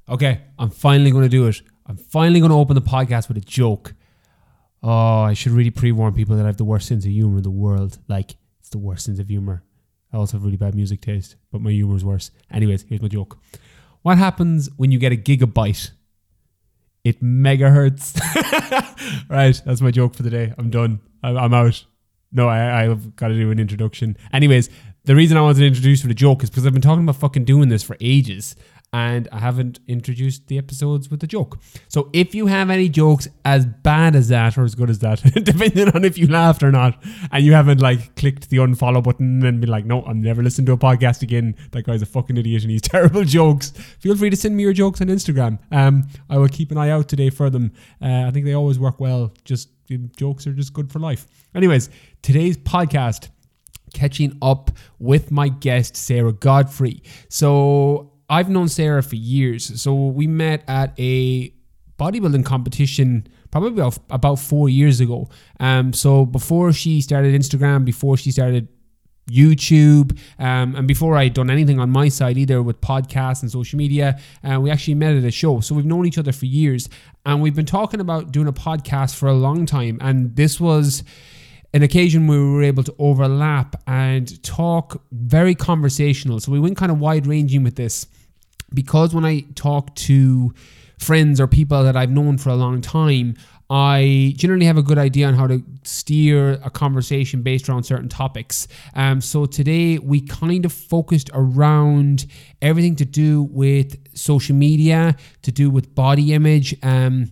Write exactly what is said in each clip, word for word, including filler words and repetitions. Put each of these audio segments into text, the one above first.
Okay, I'm finally going to do it. I'm finally going to open the podcast with a joke. Oh, I should really pre-warn people that I have the worst sense of humor in the world. Like, it's the worst sense of humor. I also have really bad music taste, but my humor is worse. Anyways, here's my joke. What happens when you get a gigabyte? It megahertz. Right, that's my joke for the day. I'm done. I'm, I'm out. No, I, I've got to do an introduction. Anyways, the reason I wanted to introduce for the joke is because I've been talking about fucking doing this for ages and I haven't introduced the episodes with the joke. So if you have any jokes as bad as that or as good as that, depending on if you laughed or not, and you haven't like clicked the unfollow button and been like, no, I'm never listening to a podcast again. That guy's a fucking idiot and he's terrible jokes. Feel free to send me your jokes on Instagram. Um, I will keep an eye out today for them. Uh, I think they always work well. Just jokes are just good for life. Anyways, today's podcast, catching up with my guest, Sarah Godfrey. So I've known Sarah for years. So we met at a bodybuilding competition probably about, about four years ago. Um, so before she started Instagram, before she started YouTube, um, and before I'd done anything on my side either with podcasts and social media, uh, we actually met at a show. So we've known each other for years and we've been talking about doing a podcast for a long time. And this was an occasion where we were able to overlap and talk very conversational. So we went kind of wide ranging with this because when I talk to friends or people that I've known for a long time, I generally have a good idea on how to steer a conversation based around certain topics. Um, so today we kind of focused around everything to do with social media, to do with body image, um,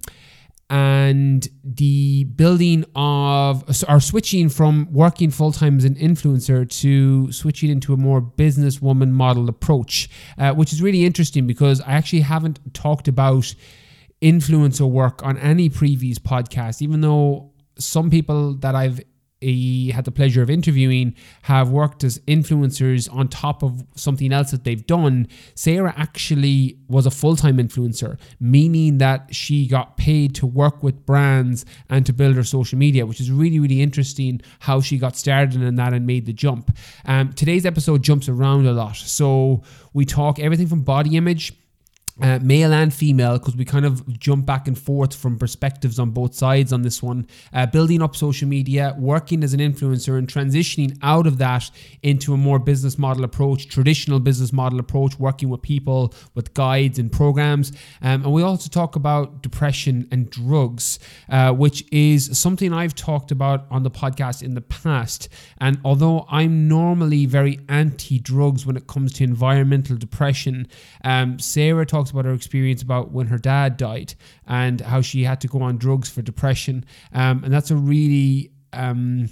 and the building of, or switching from working full-time as an influencer to switching into a more businesswoman model approach, uh, which is really interesting because I actually haven't talked about influencer work on any previous podcast, even though some people that I've uh, had the pleasure of interviewing have worked as influencers on top of something else that they've done. Sarah actually was a full-time influencer, meaning that she got paid to work with brands and to build her social media, which is really, really interesting how she got started in that and made the jump. Um, today's episode jumps around a lot. So we talk everything from body image, Uh, male and female, because we kind of jump back and forth from perspectives on both sides on this one, uh, building up social media, working as an influencer and transitioning out of that into a more business model approach, traditional business model approach, working with people, with guides and programs. Um, and we also talk about depression and drugs, uh, which is something I've talked about on the podcast in the past. And although I'm normally very anti-drugs when it comes to environmental depression, um, Sarah talks about her experience about when her dad died and how she had to go on drugs for depression. Um, and that's a really um,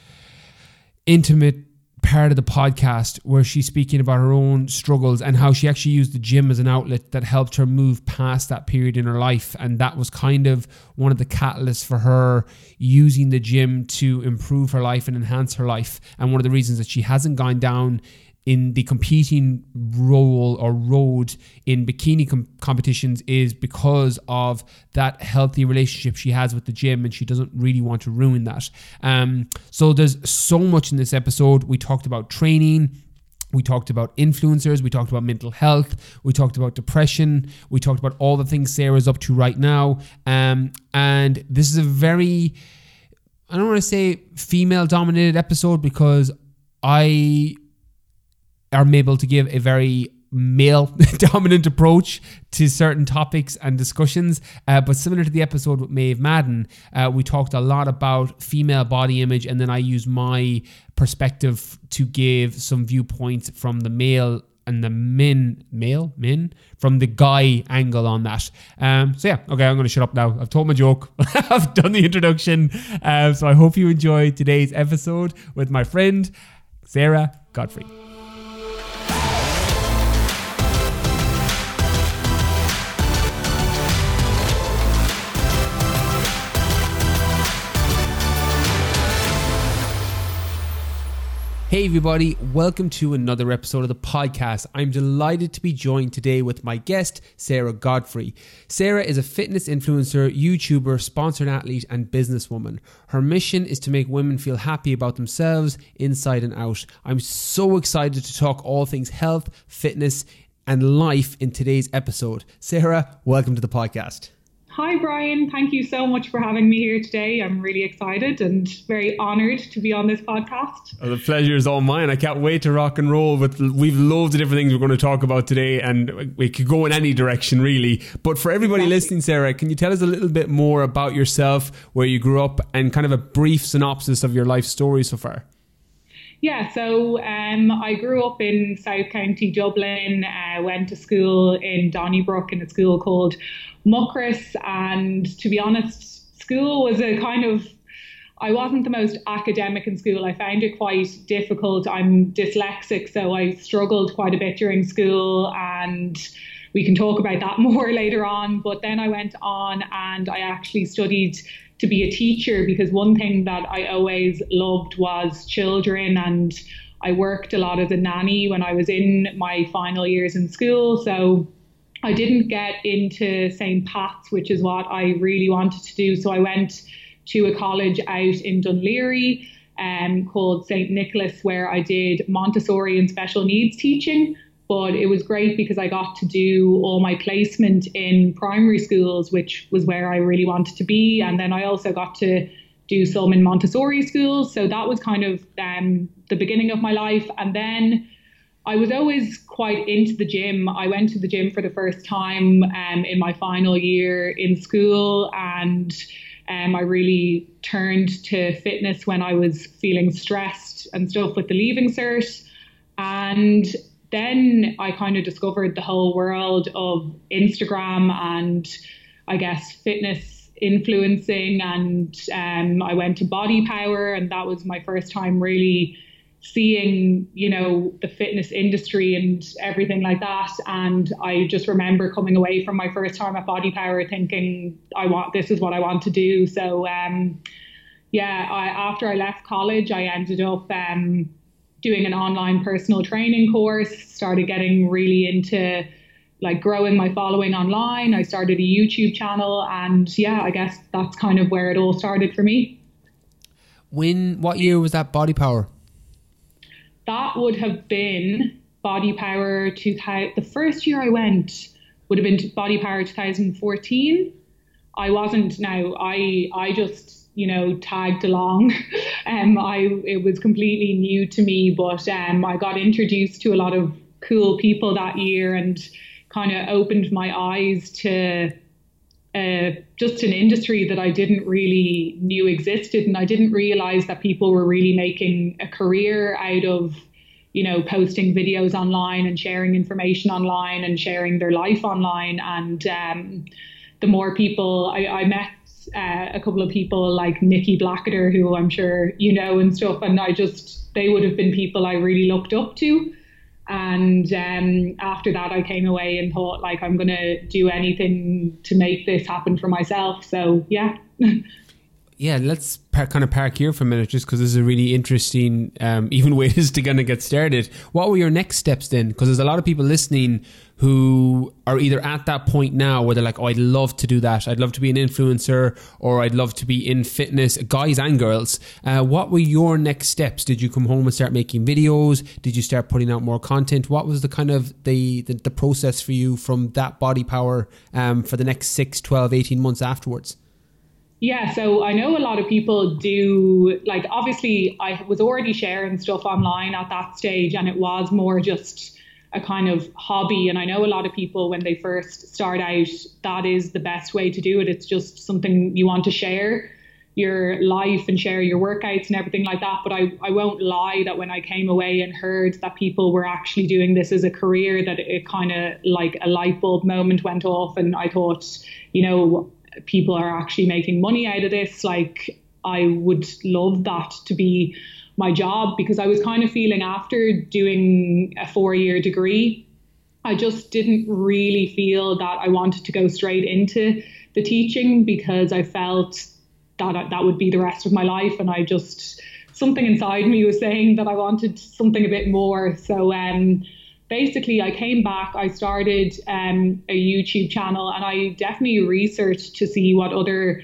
intimate part of the podcast where she's speaking about her own struggles and how she actually used the gym as an outlet that helped her move past that period in her life. And that was kind of one of the catalysts for her using the gym to improve her life and enhance her life. And one of the reasons that she hasn't gone down in the competing role or road in bikini com- competitions is because of that healthy relationship she has with the gym, and she doesn't really want to ruin that. Um, so there's so much in this episode. We talked about training. We talked about influencers. We talked about mental health. We talked about depression. We talked about all the things Sarah's up to right now. Um, and this is a very, I don't want to say female dominated episode because I are able to give a very male dominant approach to certain topics and discussions, uh, but similar to the episode with Maeve Madden, uh, we talked a lot about female body image, and then I used my perspective to give some viewpoints from the male and the men, male, men, from the guy angle on that. Um, so yeah, okay, I'm going to shut up now. I've told my joke. I've done the introduction. Uh, so I hope you enjoyed today's episode with my friend, Sarah Godfrey. Hey everybody, welcome to another episode of the podcast. I'm delighted to be joined today with my guest, Sarah Godfrey. Sarah is a fitness influencer, YouTuber, sponsored athlete, and businesswoman. Her mission is to make women feel happy about themselves, inside and out. I'm so excited to talk all things health, fitness, and life in today's episode. Sarah, welcome to the podcast. Hi, Brian. Thank you so much for having me here today. I'm really excited and very honoured to be on this podcast. Oh, the pleasure is all mine. I can't wait to rock and roll. But we've loads of different things we're going to talk about today, and we could go in any direction, really. But for everybody exactly. listening, Sarah, can you tell us a little bit more about yourself, where you grew up, and kind of a brief synopsis of your life story so far? Yeah, so um, I grew up in South County Dublin, uh, went to school in Donnybrook in a school called Muckross, and to be honest, school was a kind of, I wasn't the most academic in school. I found it quite difficult. I'm dyslexic, so I struggled quite a bit during school, and we can talk about that more later on. But then I went on and I actually studied to be a teacher, because one thing that I always loved was children, and I worked a lot as a nanny when I was in my final years in school. So I didn't get into Saint Pat's, which is what I really wanted to do. So I went to a college out in Dunleary um, called Saint Nicholas, where I did Montessori and special needs teaching. But it was great because I got to do all my placement in primary schools, which was where I really wanted to be. And then I also got to do some in Montessori schools. So that was kind of um, the beginning of my life. And then I was always quite into the gym. I went to the gym for the first time um, in my final year in school. And um, I really turned to fitness when I was feeling stressed and stuff with the Leaving Cert. And then I kind of discovered the whole world of Instagram and I guess fitness influencing, and um, I went to Body Power, and that was my first time really seeing, you know, the fitness industry and everything like that. And I just remember coming away from my first time at Body Power thinking, I want, this is what I want to do. So um, yeah, I, after I left college, I ended up um, doing an online personal training course, started getting really into like growing my following online. I started a YouTube channel, and yeah, I guess that's kind of where it all started for me. When, what year was that Body Power? That would have been Body Power two thousand. The first year I went would have been Body Power two thousand fourteen. I wasn't now, I, I just, you know, tagged along. um, I it was completely new to me, but um, I got introduced to a lot of cool people that year, and kind of opened my eyes to uh, just an industry that I didn't really knew existed, and I didn't realize that people were really making a career out of, you know, posting videos online and sharing information online and sharing their life online. And um, the more people I, I met. Uh, a couple of people like Nikki Blackadder, who I'm sure you know and stuff, and I just, they would have been people I really looked up to. And um, after that I came away and thought, like, I'm going to do anything to make this happen for myself. So yeah. Yeah, let's par- kind of park here for a minute, just because this is a really interesting um, even way this to kind of get started. What were your next steps then? Because there's a lot of people listening who are either at that point now where they're like, oh, I'd love to do that. I'd love to be an influencer, or I'd love to be in fitness, guys and girls. Uh, what were your next steps? Did you come home and start making videos? Did you start putting out more content? What was the kind of the, the, the process for you from that Body Power um, for the next six, twelve, eighteen months afterwards? Yeah, so I know a lot of people do, like, obviously I was already sharing stuff online at that stage, and it was more just a kind of hobby. And I know a lot of people, when they first start out, that is the best way to do it. It's just something you want to share your life and share your workouts and everything like that. But I, I won't lie that when I came away and heard that people were actually doing this as a career, that it kind of like a light bulb moment went off, and I thought, you know, people are actually making money out of this. Like, I would love that to be my job, because I was kind of feeling, after doing a four-year degree, I just didn't really feel that I wanted to go straight into the teaching, because I felt that that would be the rest of my life, and I just, something inside me was saying that I wanted something a bit more. So um basically I came back, I started um, a YouTube channel, and I definitely researched to see what other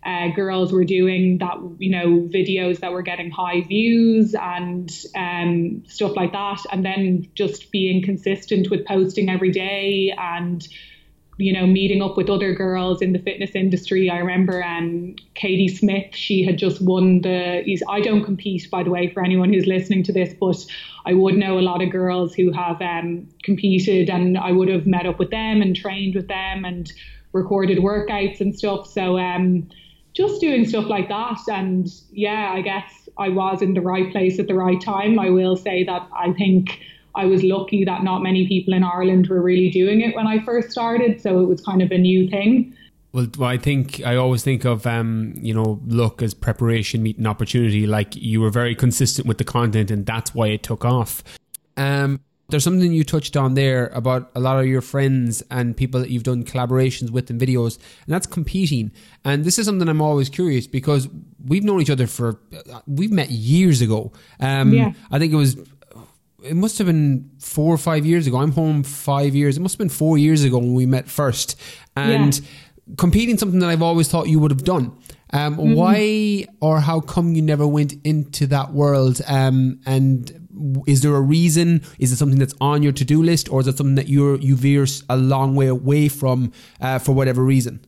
uh, girls were doing that, you know, videos that were getting high views and um, stuff like that. And then just being consistent with posting every day and, you know, meeting up with other girls in the fitness industry. I remember um, Katie Smith, she had just won the, I don't compete, by the way, for anyone who's listening to this, but I would know a lot of girls who have um, competed, and I would have met up with them and trained with them and recorded workouts and stuff. So um, just doing stuff like that. And yeah, I guess I was in the right place at the right time. I will say that I think I was lucky that not many people in Ireland were really doing it when I first started. So it was kind of a new thing. Well, I think I always think of, um, you know, luck as preparation meeting opportunity. Like, you were very consistent with the content, and that's why it took off. Um, there's something you touched on there about a lot of your friends and people that you've done collaborations with in videos, and that's competing. And this is something I'm always curious, because we've known each other for, we've met years ago. Um, yeah. I think it was, it must have been four or five years ago. I'm home five years. It must have been four years ago when we met first. And yeah. Competing, something that I've always thought you would have done. Um, mm-hmm. Why or how come you never went into that world? Um, and is there a reason? Is it something that's on your to-do list, or is it something that you're you veer a long way away from uh, for whatever reason?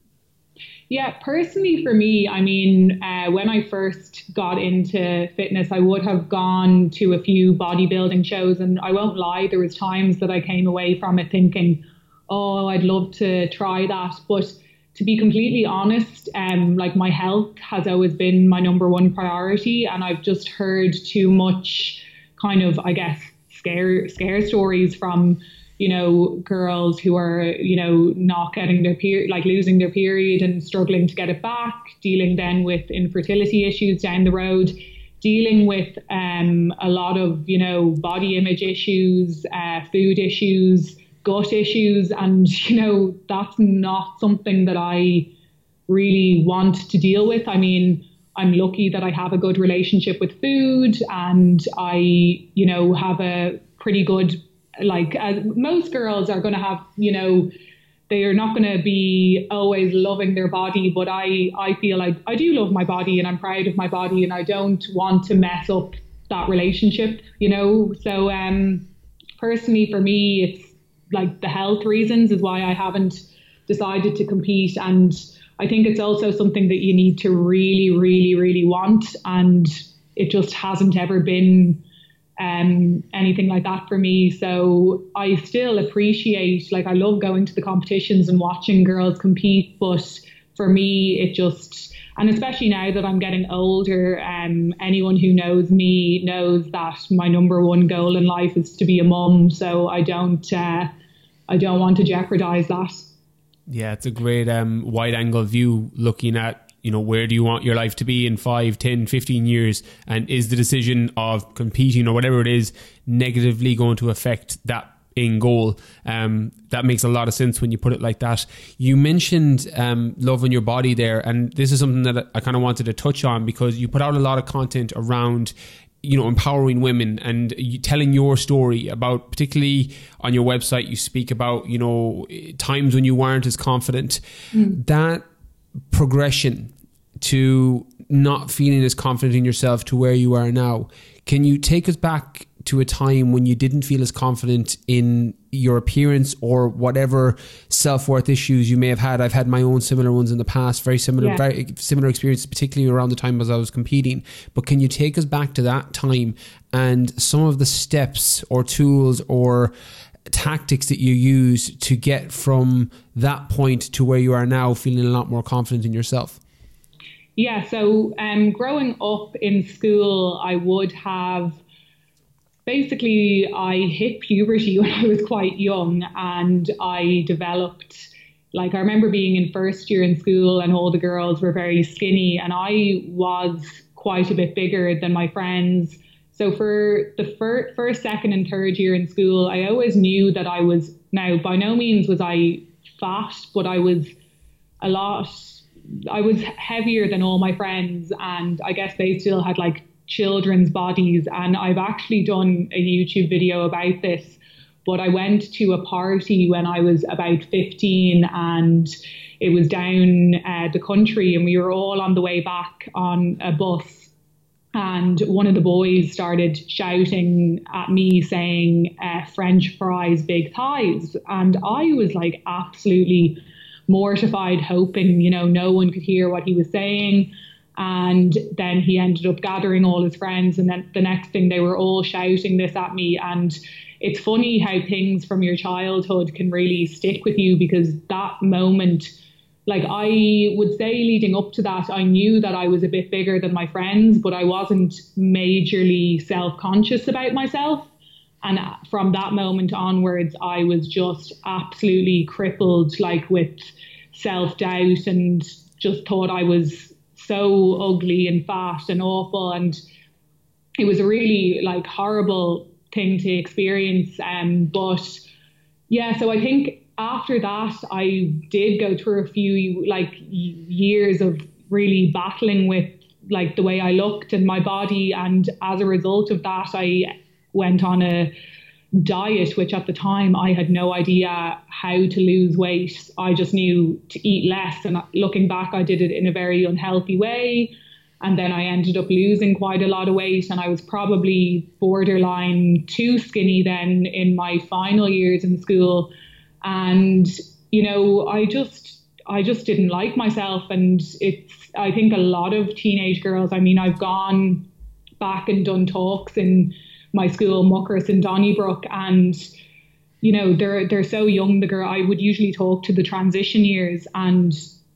Yeah, personally for me, I mean, uh, when I first got into fitness, I would have gone to a few bodybuilding shows, and I won't lie, there was times that I came away from it thinking, oh, I'd love to try that. But to be completely honest, um, like my health has always been my number one priority, and I've just heard too much kind of, I guess, scare scare stories from, you know, girls who are, you know, not getting their period, like losing their period and struggling to get it back, dealing then with infertility issues down the road, dealing with um, a lot of, you know, body image issues, uh, food issues, gut issues. And, you know, that's not something that I really want to deal with. I mean, I'm lucky that I have a good relationship with food, and I, you know, have a pretty good, like, as most girls are going to have, you know, they are not going to be always loving their body, but I, I feel like I do love my body and I'm proud of my body, and I don't want to mess up that relationship, you know. So um, personally for me, it's like the health reasons is why I haven't decided to compete. And I think it's also something that you need to really, really, really want. And it just hasn't ever been um, anything like that for me. So I still appreciate, like, I love going to the competitions and watching girls compete. But for me, it just, and especially now that I'm getting older, um, anyone who knows me knows that my number one goal in life is to be a mum. So I don't, uh, I don't want to jeopardize that. Yeah, it's a great um, wide angle view looking at, you know, where do you want your life to be in five, ten, fifteen years? And is the decision of competing or whatever it is negatively going to affect that end goal? Um, that makes a lot of sense when you put it like that. You mentioned um, loving your body there. And this is something that I kind of wanted to touch on, because you put out a lot of content around, you know, empowering women and you telling your story about, particularly on your website, you speak about, you know, times when you weren't as confident. Mm. That progression to not feeling as confident in yourself to where you are now. Can you take us back to a time when you didn't feel as confident in your appearance or whatever self-worth issues you may have had? I've had my own similar ones in the past, very similar, yeah. very similar experiences, particularly around the time as I was competing. But can you take us back to that time and some of the steps or tools or tactics that you use to get from that point to where you are now, feeling a lot more confident in yourself? Yeah, so um, growing up in school, I would have basically, I hit puberty when I was quite young, and I developed, like, I remember being in first year in school and all the girls were very skinny and I was quite a bit bigger than my friends. So for the fir- first, second and third year in school, I always knew that I was, now by no means was I fat, but I was a lot, I was heavier than all my friends, and I guess they still had like children's bodies. And I've actually done a YouTube video about this, but I went to a party when I was about fifteen, and it was down uh, the country, and we were all on the way back on a bus, and one of the boys started shouting at me saying, uh, French fries, big thighs. And I was like absolutely mortified, hoping, you know, no one could hear what he was saying. And then he ended up gathering all his friends, and then the next thing they were all shouting this at me. And it's funny how things from your childhood can really stick with you, because that moment, like I would say leading up to that, I knew that I was a bit bigger than my friends, but I wasn't majorly self-conscious about myself. And from that moment onwards, I was just absolutely crippled, like with self-doubt, and just thought I was so ugly and fat and awful. And it was a really like horrible thing to experience. Um, but yeah, so I think after that, I did go through a few like years of really battling with like the way I looked and my body. And as a result of that, I went on a diet, which at the time I had no idea how to lose weight. I just knew to eat less. And looking back, I did it in a very unhealthy way. And then I ended up losing quite a lot of weight. And I was probably borderline too skinny then in my final years in school. And, you know, I just, I just didn't like myself. And it's, I think a lot of teenage girls, I mean, I've gone back and done talks in my school, Muckers in Donnybrook, and, you know, they're, they're so young, the girl, I would usually talk to the transition years, and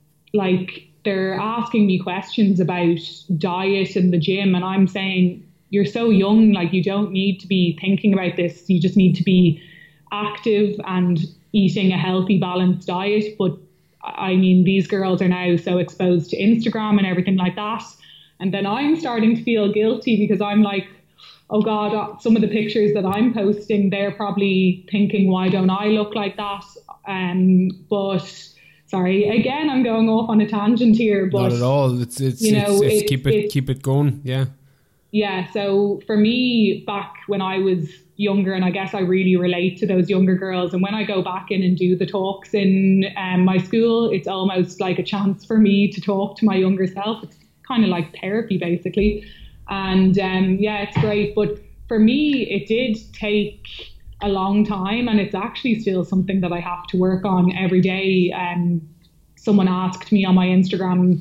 like, they're asking me questions about diet and the gym. And I'm saying, you're so young, like you don't need to be thinking about this. You just need to be active and eating a healthy, balanced diet. But I mean, these girls are now so exposed to Instagram and everything like that. And then I'm starting to feel guilty, because I'm like, oh God, some of the pictures that I'm posting, they're probably thinking, why don't I look like that? Um, but sorry, again, I'm going off on a tangent here. But not at all. It's it's, you know, it's, it's it's keep it it's, keep it going. Yeah. Yeah. So for me, back when I was younger, and I guess I really relate to those younger girls, and when I go back in and do the talks in um, my school, it's almost like a chance for me to talk to my younger self. It's kind of like therapy, basically. And um, yeah, it's great. But for me, it did take a long time, and it's actually still something that I have to work on every day. Um, someone asked me on my Instagram,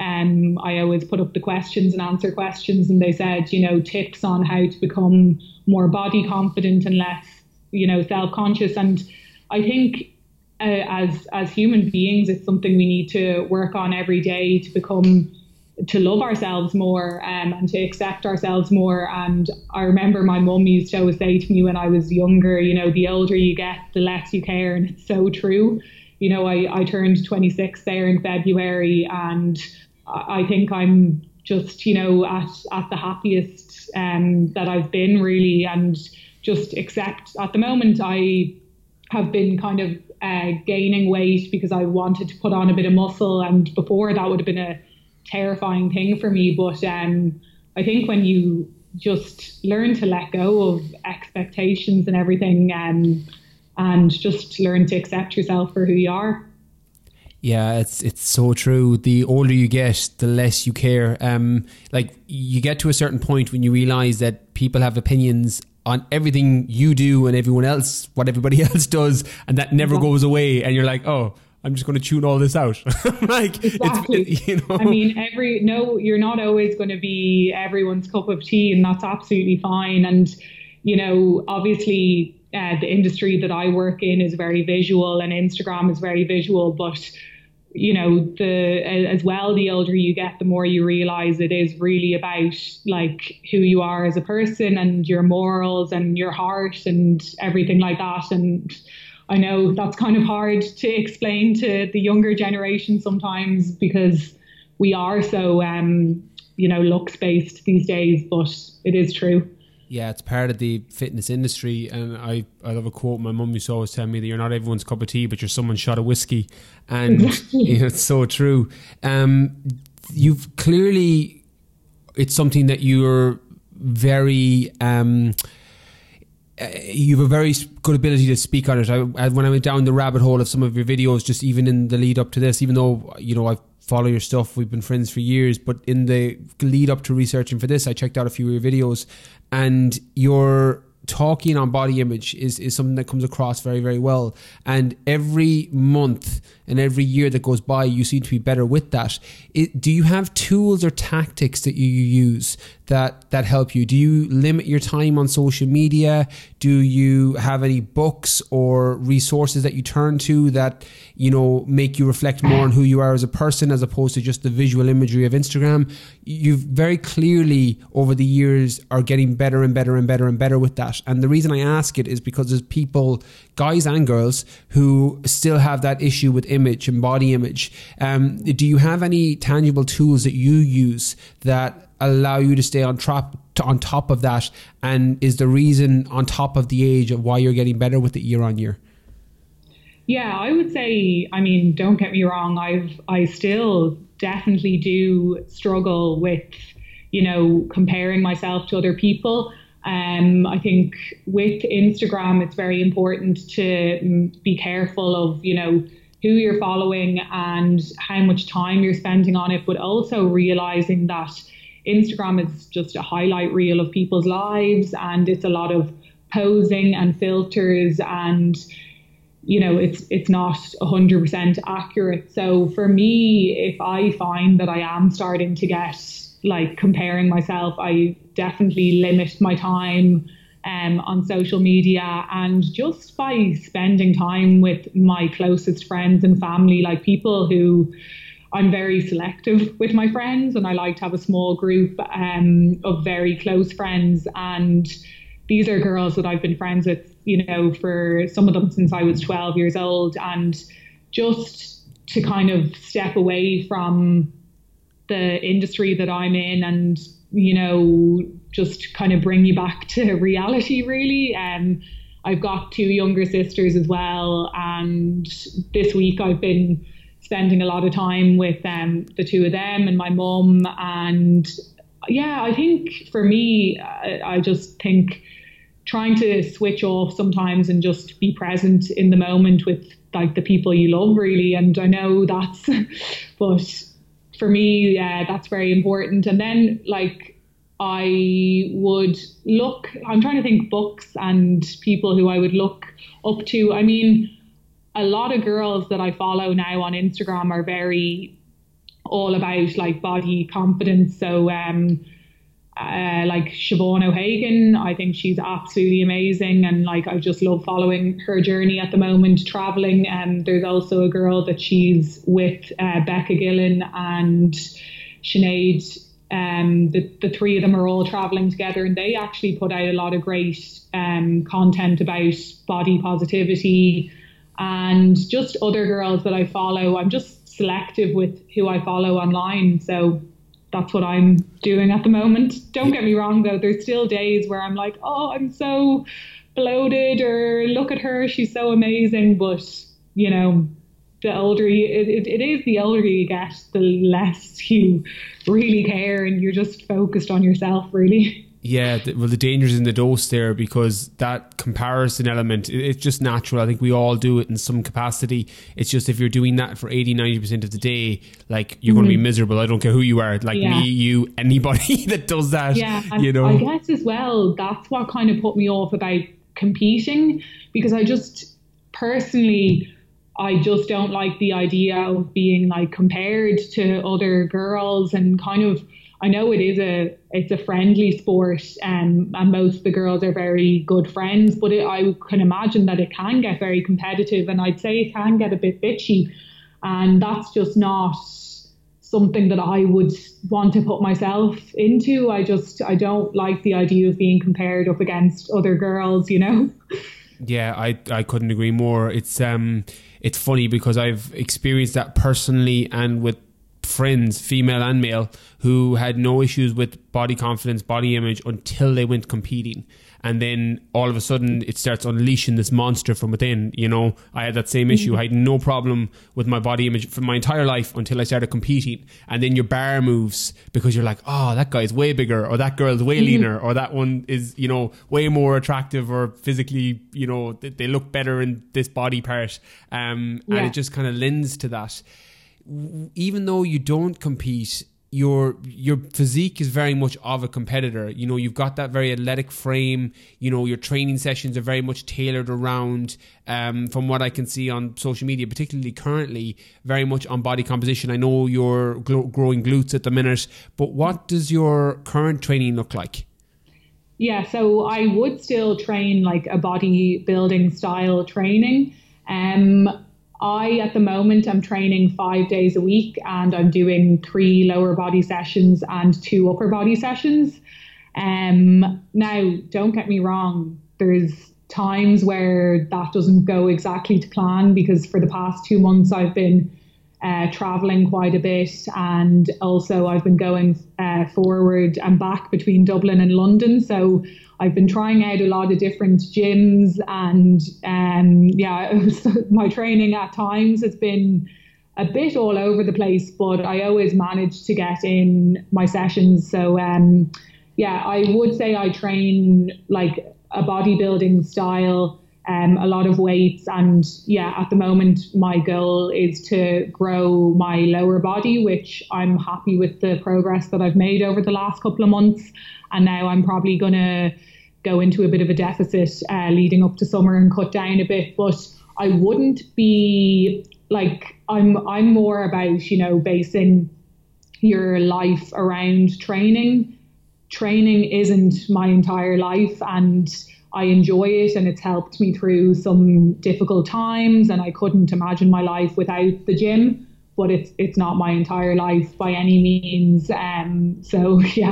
um, I always put up the questions and answer questions, and they said, you know, tips on how to become more body confident and less, you know, self-conscious. And I think uh, as as human beings, it's something we need to work on every day to become to love ourselves more, um, and to accept ourselves more. And I remember my mum used to always say to me when I was younger, you know, the older you get, the less you care. And it's so true. You know, I, I turned twenty-six there in February, and I think I'm just, you know, at, at the happiest um, that I've been, really. And just accept, at the moment, I have been kind of uh, gaining weight because I wanted to put on a bit of muscle. And before, that would have been a terrifying thing for me. But um, I think when you just learn to let go of expectations and everything, um, and just learn to accept yourself for who you are. Yeah, it's it's so true. The older you get, the less you care. Um, like you get to a certain point when you realize that people have opinions on everything you do and everyone else, what everybody else does, and that never exactly. goes away. And you're like, oh, I'm just going to tune all this out. Like, exactly. It's, you know. I mean, every no, you're not always going to be everyone's cup of tea, and that's absolutely fine. And you know, obviously, uh, the industry that I work in is very visual, and Instagram is very visual. But you know, the as well, the older you get, the more you realize it is really about like who you are as a person and your morals and your heart and everything like that. And I know that's kind of hard to explain to the younger generation sometimes, because we are so, um, you know, looks based these days, but it is true. Yeah, it's part of the fitness industry. And I, I love a quote my mum used to always tell me, that you're not everyone's cup of tea, but you're someone's shot of whiskey. And exactly. You know, it's so true. Um, you've clearly, it's something that you're very... Um, uh, you have a very good ability to speak on it. I, I, when I went down the rabbit hole of some of your videos, just even in the lead up to this, even though, you know, I follow your stuff, we've been friends for years, but in the lead up to researching for this, I checked out a few of your videos, and your talking on body image is, is something that comes across very, very well. And every month and every year that goes by, you seem to be better with that. It, do you have tools or tactics that you use that, that help you? Do you limit your time on social media? Do you have any books or resources that you turn to that, you know, make you reflect more on who you are as a person as opposed to just the visual imagery of Instagram? You've very clearly over the years are getting better and better and better and better with that. And the reason I ask it is because there's people, guys and girls, who still have that issue with image and body image. Um, do you have any tangible tools that you use that allow you to stay on top on top of that, and is the reason on top of the age of why you're getting better with it year on year? Yeah, I would say, I mean, don't get me wrong, I've I still definitely do struggle with, you know, comparing myself to other people. Um, I think with Instagram, it's very important to be careful of, you know, who you're following and how much time you're spending on it, but also realizing that Instagram is just a highlight reel of people's lives, and it's a lot of posing and filters, and you know, it's it's not one hundred percent accurate. So for me, if I find that I am starting to get like comparing myself, I definitely limit my time um, on social media, and just by spending time with my closest friends and family, like people who I'm very selective with my friends, and I like to have a small group um, of very close friends. And these are girls that I've been friends with, you know, for some of them since I was twelve years old. And just to kind of step away from the industry that I'm in and, you know, just kind of bring you back to reality, really. Um, I've got two younger sisters as well. And this week I've been spending a lot of time with um, the two of them and my mum. And yeah, I think for me, I, I just think trying to switch off sometimes and just be present in the moment with like the people you love, really. And I know that's, but for me, yeah, that's very important. And then like, I would look, I'm trying to think books and people who I would look up to. I mean, a lot of girls that I follow now on Instagram are very all about like body confidence. So um, uh, like Siobhan O'Hagan, I think she's absolutely amazing. And like, I just love following her journey at the moment, traveling. And um, there's also a girl that she's with, uh, Becca Gillen and Sinead. Um, the, the three of them are all traveling together, and they actually put out a lot of great um, content about body positivity. And just other girls that I follow, I'm just selective with who I follow online. So that's what I'm doing at the moment. Don't get me wrong, though. There's still days where I'm like, oh, I'm so bloated, or look at her, she's so amazing. But, you know, the older you, it, it, it is the older you get, the less you really care, and you're just focused on yourself, really. Yeah, well, the danger's in the dose there, because that comparison element, it's just natural. I think we all do it in some capacity. It's just if you're doing that for eighty, ninety percent of the day, like you're mm-hmm. going to be miserable. I don't care who you are, like yeah. me, you, anybody that does that. Yeah, you know. I guess as well, that's what kind of put me off about competing, because I just personally, I just don't like the idea of being like compared to other girls, and kind of, I know it is a it's a friendly sport, um, and most of the girls are very good friends, but it, I can imagine that it can get very competitive, and I'd say it can get a bit bitchy, and that's just not something that I would want to put myself into. I just I don't like the idea of being compared up against other girls, you know. Yeah, I I couldn't agree more. It's um it's funny because I've experienced that personally, and with friends, female and male, who had no issues with body confidence, body image until they went competing. and then all of a sudden it starts unleashing this monster from within. You know, I had that same issue. I had no problem with my body image for my entire life until I started competing, and then your bar moves because you're like, oh, that guy's way bigger, or that girl's way leaner, or that one is, you know, way more attractive, or physically, you know, they look better in this body part, um, yeah. and it just kind of lends to that. Even though you don't compete, your your physique is very much of a competitor. You know, you've got that very athletic frame. You know, your training sessions are very much tailored around, um, from what I can see on social media, particularly currently, very much on body composition. I know you're gl- growing glutes at the minute, but what does your current training look like? Yeah, so I would still train like a bodybuilding style training. Um, I, at the moment, I'm training five days a week, and I'm doing three lower body sessions and two upper body sessions. Um, now, don't get me wrong, there's times where that doesn't go exactly to plan, because for the past two months I've been uh, traveling quite a bit, and also I've been going uh, forward and back between Dublin and London. So I've been trying out a lot of different gyms, and um, yeah, my training at times has been a bit all over the place, but I always manage to get in my sessions. So um, yeah, I would say I train like a bodybuilding style, um, a lot of weights, and yeah, at the moment my goal is to grow my lower body, which I'm happy with the progress that I've made over the last couple of months. And now I'm probably going to go into a bit of a deficit uh, leading up to summer and cut down a bit. But I wouldn't be like, I'm I'm more about, you know, basing your life around training. Training isn't my entire life, and I enjoy it, and it's helped me through some difficult times, and I couldn't imagine my life without the gym, but it's it's not my entire life by any means. Um, so yeah.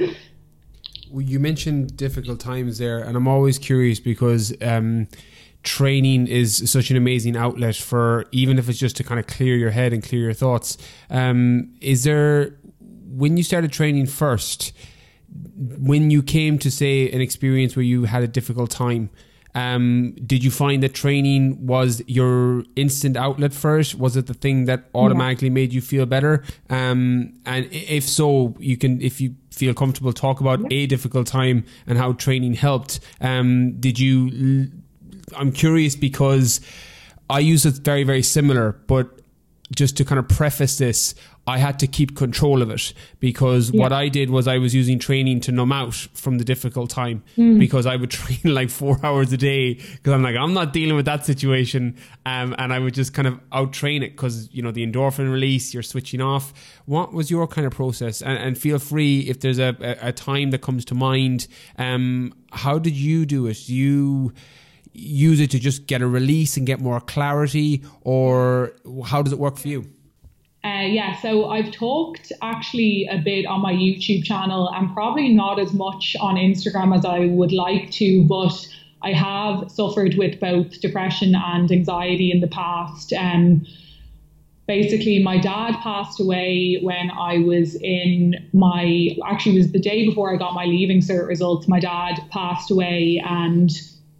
You mentioned difficult times there, and I'm always curious because um, training is such an amazing outlet for, even if it's just to kind of clear your head and clear your thoughts. Um, is there, when you started training first, when you came to, say, an experience where you had a difficult time, um, did you find that training was your instant outlet first? Was it the thing that automatically yeah. made you feel better? Um, and if so, you can, if you feel comfortable, talk about yeah. a difficult time and how training helped. Um, did you, I'm curious because I use it very, very similar, but just to kind of preface this, I had to keep control of it, because yeah. what I did was I was using training to numb out from the difficult time, mm. because I would train like four hours a day because I'm like, I'm not dealing with that situation. Um, and I would just kind of out train it because, you know, the endorphin release, you're switching off. What was your kind of process? And, and feel free if there's a, a, a time that comes to mind. Um, how did you do it? Do you use it to just get a release and get more clarity, or how does it work for you? Uh, yeah, so I've talked actually a bit on my YouTube channel, and probably not as much on Instagram as I would like to, but I have suffered with both depression and anxiety in the past. Um, basically, my dad passed away when I was in my, actually it was the day before I got my Leaving Cert results. My dad passed away, and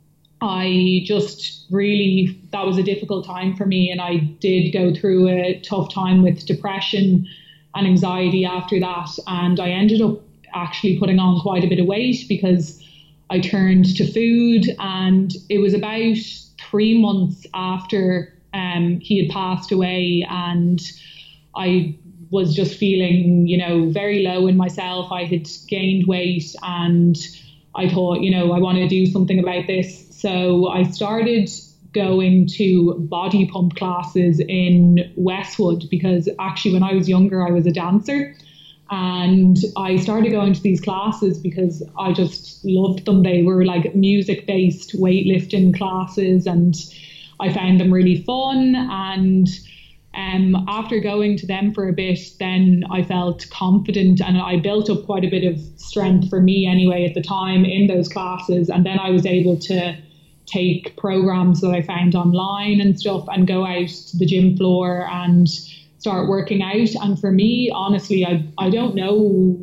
I just really, that was a difficult time for me, and I did go through a tough time with depression and anxiety after that, and I ended up actually putting on quite a bit of weight because I turned to food. And it was about three months after um, he had passed away, and I was just feeling, you know, very low in myself. I had gained weight, and I thought, you know, I want to do something about this. So I started going to body pump classes in Westwood, because actually when I was younger, I was a dancer, and I started going to these classes because I just loved them. They were like music-based weightlifting classes, and I found them really fun. And um, after going to them for a bit, then I felt confident, and I built up quite a bit of strength for me anyway at the time in those classes. And then I was able to take programs that I found online and stuff and go out to the gym floor and start working out. And for me, honestly, I, I don't know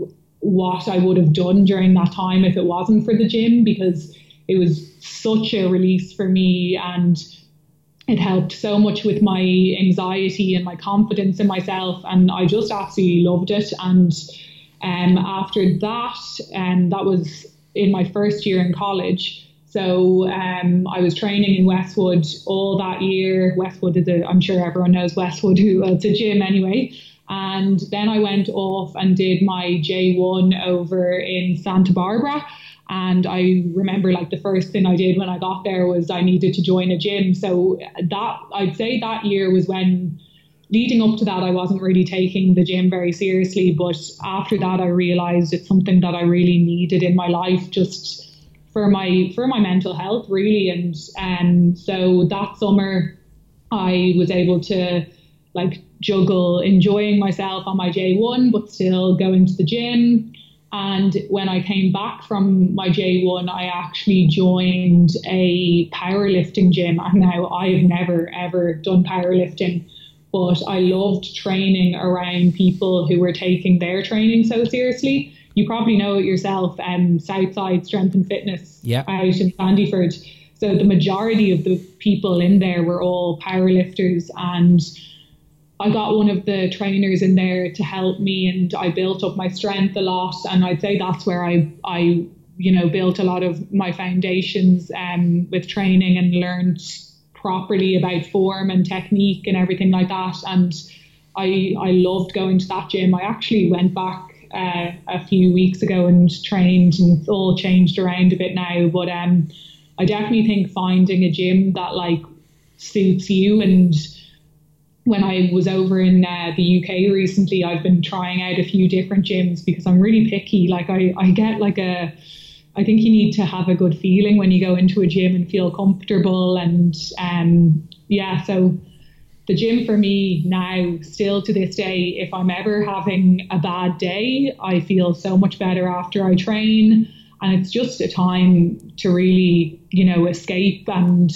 what I would have done during that time if it wasn't for the gym, because it was such a release for me, and it helped so much with my anxiety and my confidence in myself, and I just absolutely loved it. And um, after that, um, that was in my first year in college. So um, I was training in Westwood all that year. Westwood is a, I'm sure everyone knows Westwood, who well, it's a gym anyway. And then I went off and did my J one over in Santa Barbara. And I remember like the first thing I did when I got there was I needed to join a gym. So that, I'd say that year was when, leading up to that, I wasn't really taking the gym very seriously. But after that, I realized it's something that I really needed in my life, just for my for my mental health, really. And um, so that summer, I was able to like juggle enjoying myself on my J one, but still going to the gym. And when I came back from my J one, I actually joined a powerlifting gym. And now I've never, ever done powerlifting, but I loved training around people who were taking their training so seriously. You probably know it yourself, um, Southside Strength and Fitness yeah. out in Sandyford. So the majority of the people in there were all powerlifters, and I got one of the trainers in there to help me, and I built up my strength a lot. And I'd say that's where I, I you know, built a lot of my foundations um, with training, and learned properly about form and technique and everything like that. And I, I loved going to that gym. I actually went back Uh, a few weeks ago and trained, and it's all changed around a bit now, but um, I definitely think finding a gym that like suits you. And when I was over in uh, the U K recently, I've been trying out a few different gyms because I'm really picky. Like I, I get like a, I think you need to have a good feeling when you go into a gym and feel comfortable. And um, yeah, so the gym for me now, still to this day, if I'm ever having a bad day, I feel so much better after I train. And it's just a time to really, you know, escape. And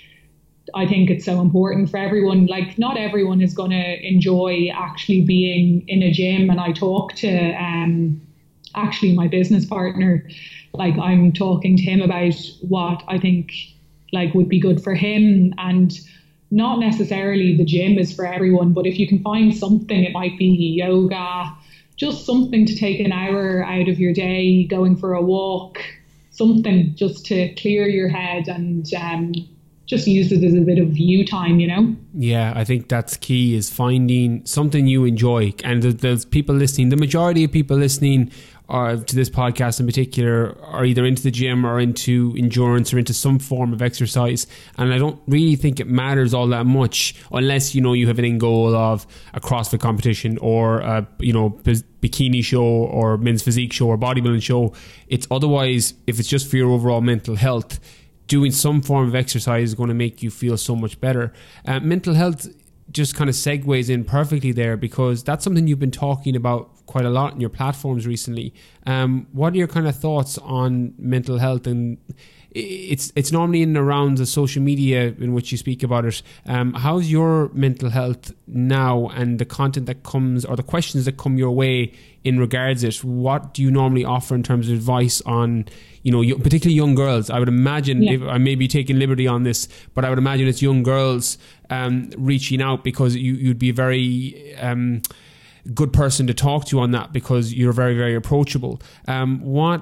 I think it's so important for everyone. Like, not everyone is going to enjoy actually being in a gym. And I talk to um, actually my business partner, like I'm talking to him about what I think like would be good for him. And not necessarily the gym is for everyone, but if you can find something, it might be yoga, just something to take an hour out of your day, going for a walk, something just to clear your head and um, just use it as a bit of you time, you know? Yeah, I think that's key, is finding something you enjoy. And there's people listening, the majority of people listening are, to this podcast in particular, are either into the gym or into endurance or into some form of exercise. And I don't really think it matters all that much unless, you know, you have an end goal of a CrossFit competition or a, you know, bikini show or men's physique show or bodybuilding show. It's otherwise, if it's just for your overall mental health, doing some form of exercise is going to make you feel so much better. Uh, mental health just kind of segues in perfectly there, because that's something you've been talking about quite a lot in your platforms recently. Um, what are your kind of thoughts on mental health? And it's it's normally in and around the social media in which you speak about it. Um, how's your mental health now, and the content that comes or the questions that come your way in regards to it? What do you normally offer in terms of advice on, you know, particularly young girls? I would imagine, yeah. if I may be taking liberty on this, but I would imagine it's young girls um, reaching out, because you, you'd be a very um, good person to talk to on that, because you're very, very approachable. Um, what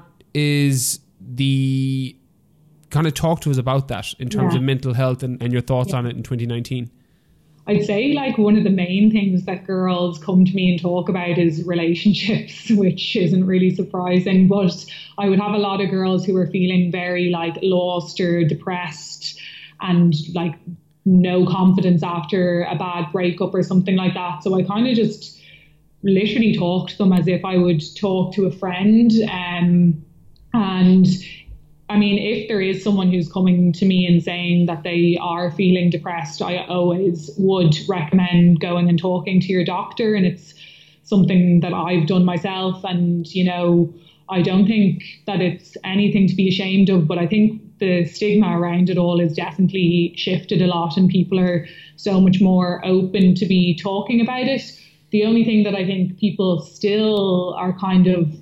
is the... kind of talk to us about that in terms yeah. of mental health and, and your thoughts yeah. on it in twenty nineteen. I'd say like one of the main things that girls come to me and talk about is relationships, which isn't really surprising, but I would have a lot of girls who are feeling very like lost or depressed and like no confidence after a bad breakup or something like that. So I kind of just literally talk to them as if I would talk to a friend. Um, and I mean, if there is someone who's coming to me and saying that they are feeling depressed, I always would recommend going and talking to your doctor. And it's something that I've done myself. And, you know, I don't think that it's anything to be ashamed of, but I think the stigma around it all is definitely shifted a lot, and people are so much more open to be talking about it. The only thing that I think people still are kind of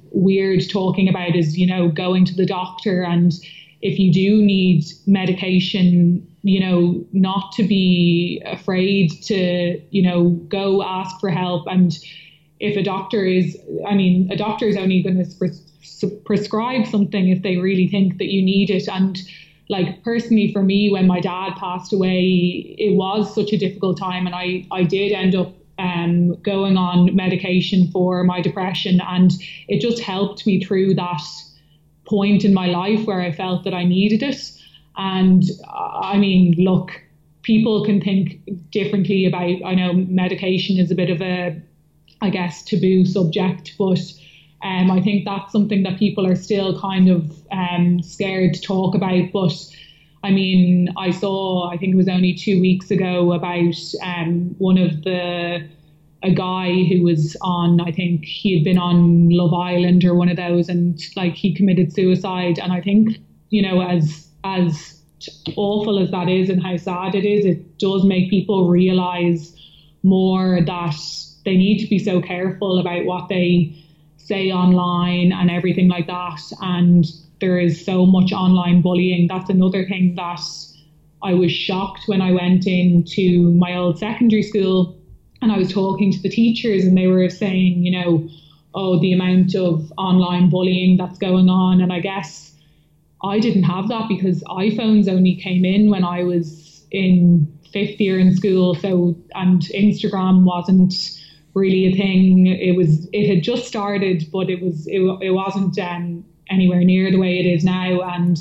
weird talking about is, you know, going to the doctor, and if you do need medication, you know, not to be afraid to, you know, go ask for help. And if a doctor is, I mean, a doctor is only going to pres- prescribe something if they really think that you need it. And like personally for me, when my dad passed away, it was such a difficult time, and I, I did end up um, going on medication for my depression, and it just helped me through that point in my life where I felt that I needed it. And uh, I mean, look, people can think differently about, I know medication is a bit of a, I guess, taboo subject, but um, I think that's something that people are still kind of um, scared to talk about. But I mean, I saw, I think it was only two weeks ago, about um, one of the, a guy who was on, I think he had been on Love Island or one of those, and like he committed suicide. And I think, you know, as, as awful as that is and how sad it is, it does make people realize more that they need to be so careful about what they say online and everything like that. And there is so much online bullying. That's another thing that I was shocked when I went into my old secondary school and I was talking to the teachers, and they were saying, you know, oh, the amount of online bullying that's going on. And I guess I didn't have that because iPhones only came in when I was in fifth year in school. So, and Instagram wasn't really a thing. It was, it had just started, but it was, it, it wasn't um, anywhere near the way it is now. And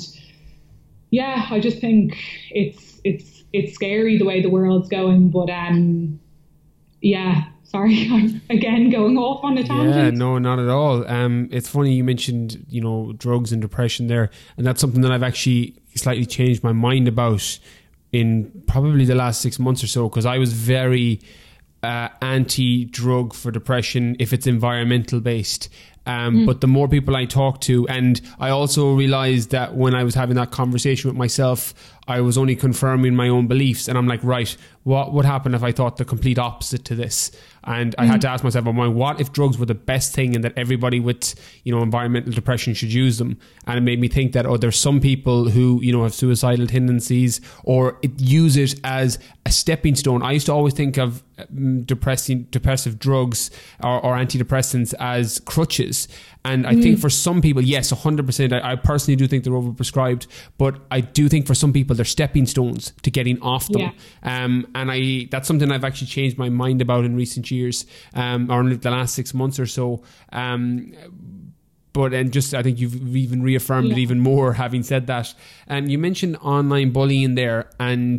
yeah, I just think it's, it's, it's scary the way the world's going, but um, yeah, sorry, I'm again going off on a tangent. Yeah, no, not at all. Um, it's funny you mentioned, you know, drugs and depression there, and that's something that I've actually slightly changed my mind about in probably the last six months or so, because I was very uh, anti-drug for depression if it's environmental based. Um, mm. But the more people I talk to, and I also realized that when I was having that conversation with myself, I was only confirming my own beliefs. And I'm like, right, what would happen if I thought the complete opposite to this? And I mm. had to ask myself, well, what if drugs were the best thing and that everybody with, you know, environmental depression should use them? And it made me think that, oh, there's some people who, you know, have suicidal tendencies, or it use it as a stepping stone. I used to always think of um, depressing, depressive drugs or, or antidepressants as crutches. And I mm. think for some people, yes, one hundred percent. I, I personally do think they're overprescribed, but I do think for some people they're stepping stones to getting off them. Yeah. Um, and I that's something I've actually changed my mind about in recent years, um, or in the last six months or so. Um, but and just I think you've even reaffirmed yeah. it even more having said that. And um, you mentioned online bullying there, and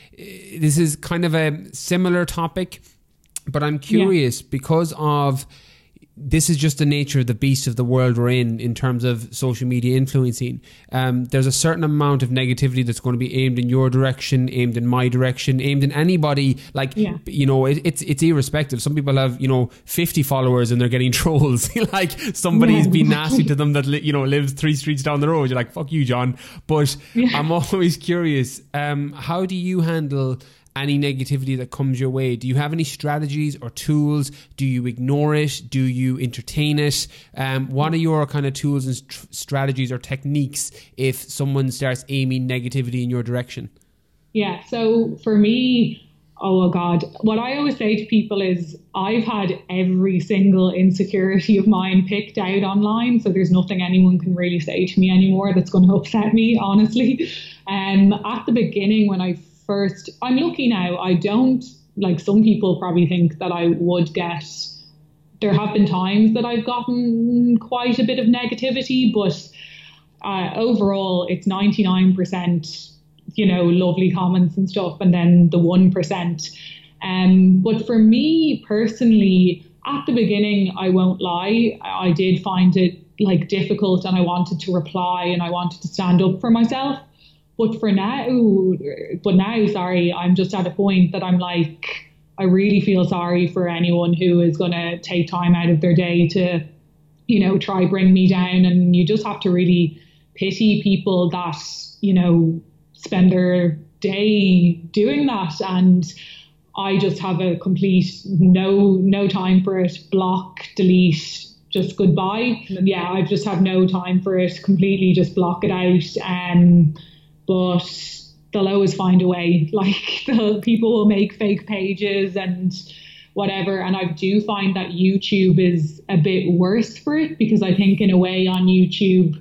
this is kind of a similar topic, but I'm curious yeah. because of this is just the nature of the beast of the world we're in in terms of social media influencing. Um, there's a certain amount of negativity that's going to be aimed in your direction, aimed in my direction, aimed in anybody. Like, yeah. you know, it, it's it's irrespective. Some people have, you know, fifty followers and they're getting trolls. Like somebody's yeah. been nasty to them that, you know, lives three streets down the road. You're like, fuck you, John. But yeah. I'm always curious, um, how do you handle any negativity that comes your way? Do you have any strategies or tools? Do you ignore it? Do you entertain it? Um, what are your kind of tools and st- strategies or techniques if someone starts aiming negativity in your direction? Yeah, so for me, oh God, what I always say to people is I've had every single insecurity of mine picked out online, so there's nothing anyone can really say to me anymore that's going to upset me, honestly. Um, at the beginning when I First, I'm lucky now. I don't, like some people probably think that I would get, there have been times that I've gotten quite a bit of negativity, but uh, overall it's ninety-nine percent, you know, lovely comments and stuff, and then the one percent. Um, but for me personally, at the beginning, I won't lie, I did find it like difficult, and I wanted to reply and I wanted to stand up for myself. But for now, but now, sorry, I'm just at a point that I'm like, I really feel sorry for anyone who is going to take time out of their day to, you know, try bring me down. And you just have to really pity people that, you know, spend their day doing that. And I just have a complete no, no time for it, block, delete, just goodbye. Yeah, I just have no time for it. Completely just block it out. Um, but they'll always find a way. Like, the people will make fake pages and whatever. And I do find that YouTube is a bit worse for it, because I think in a way on YouTube,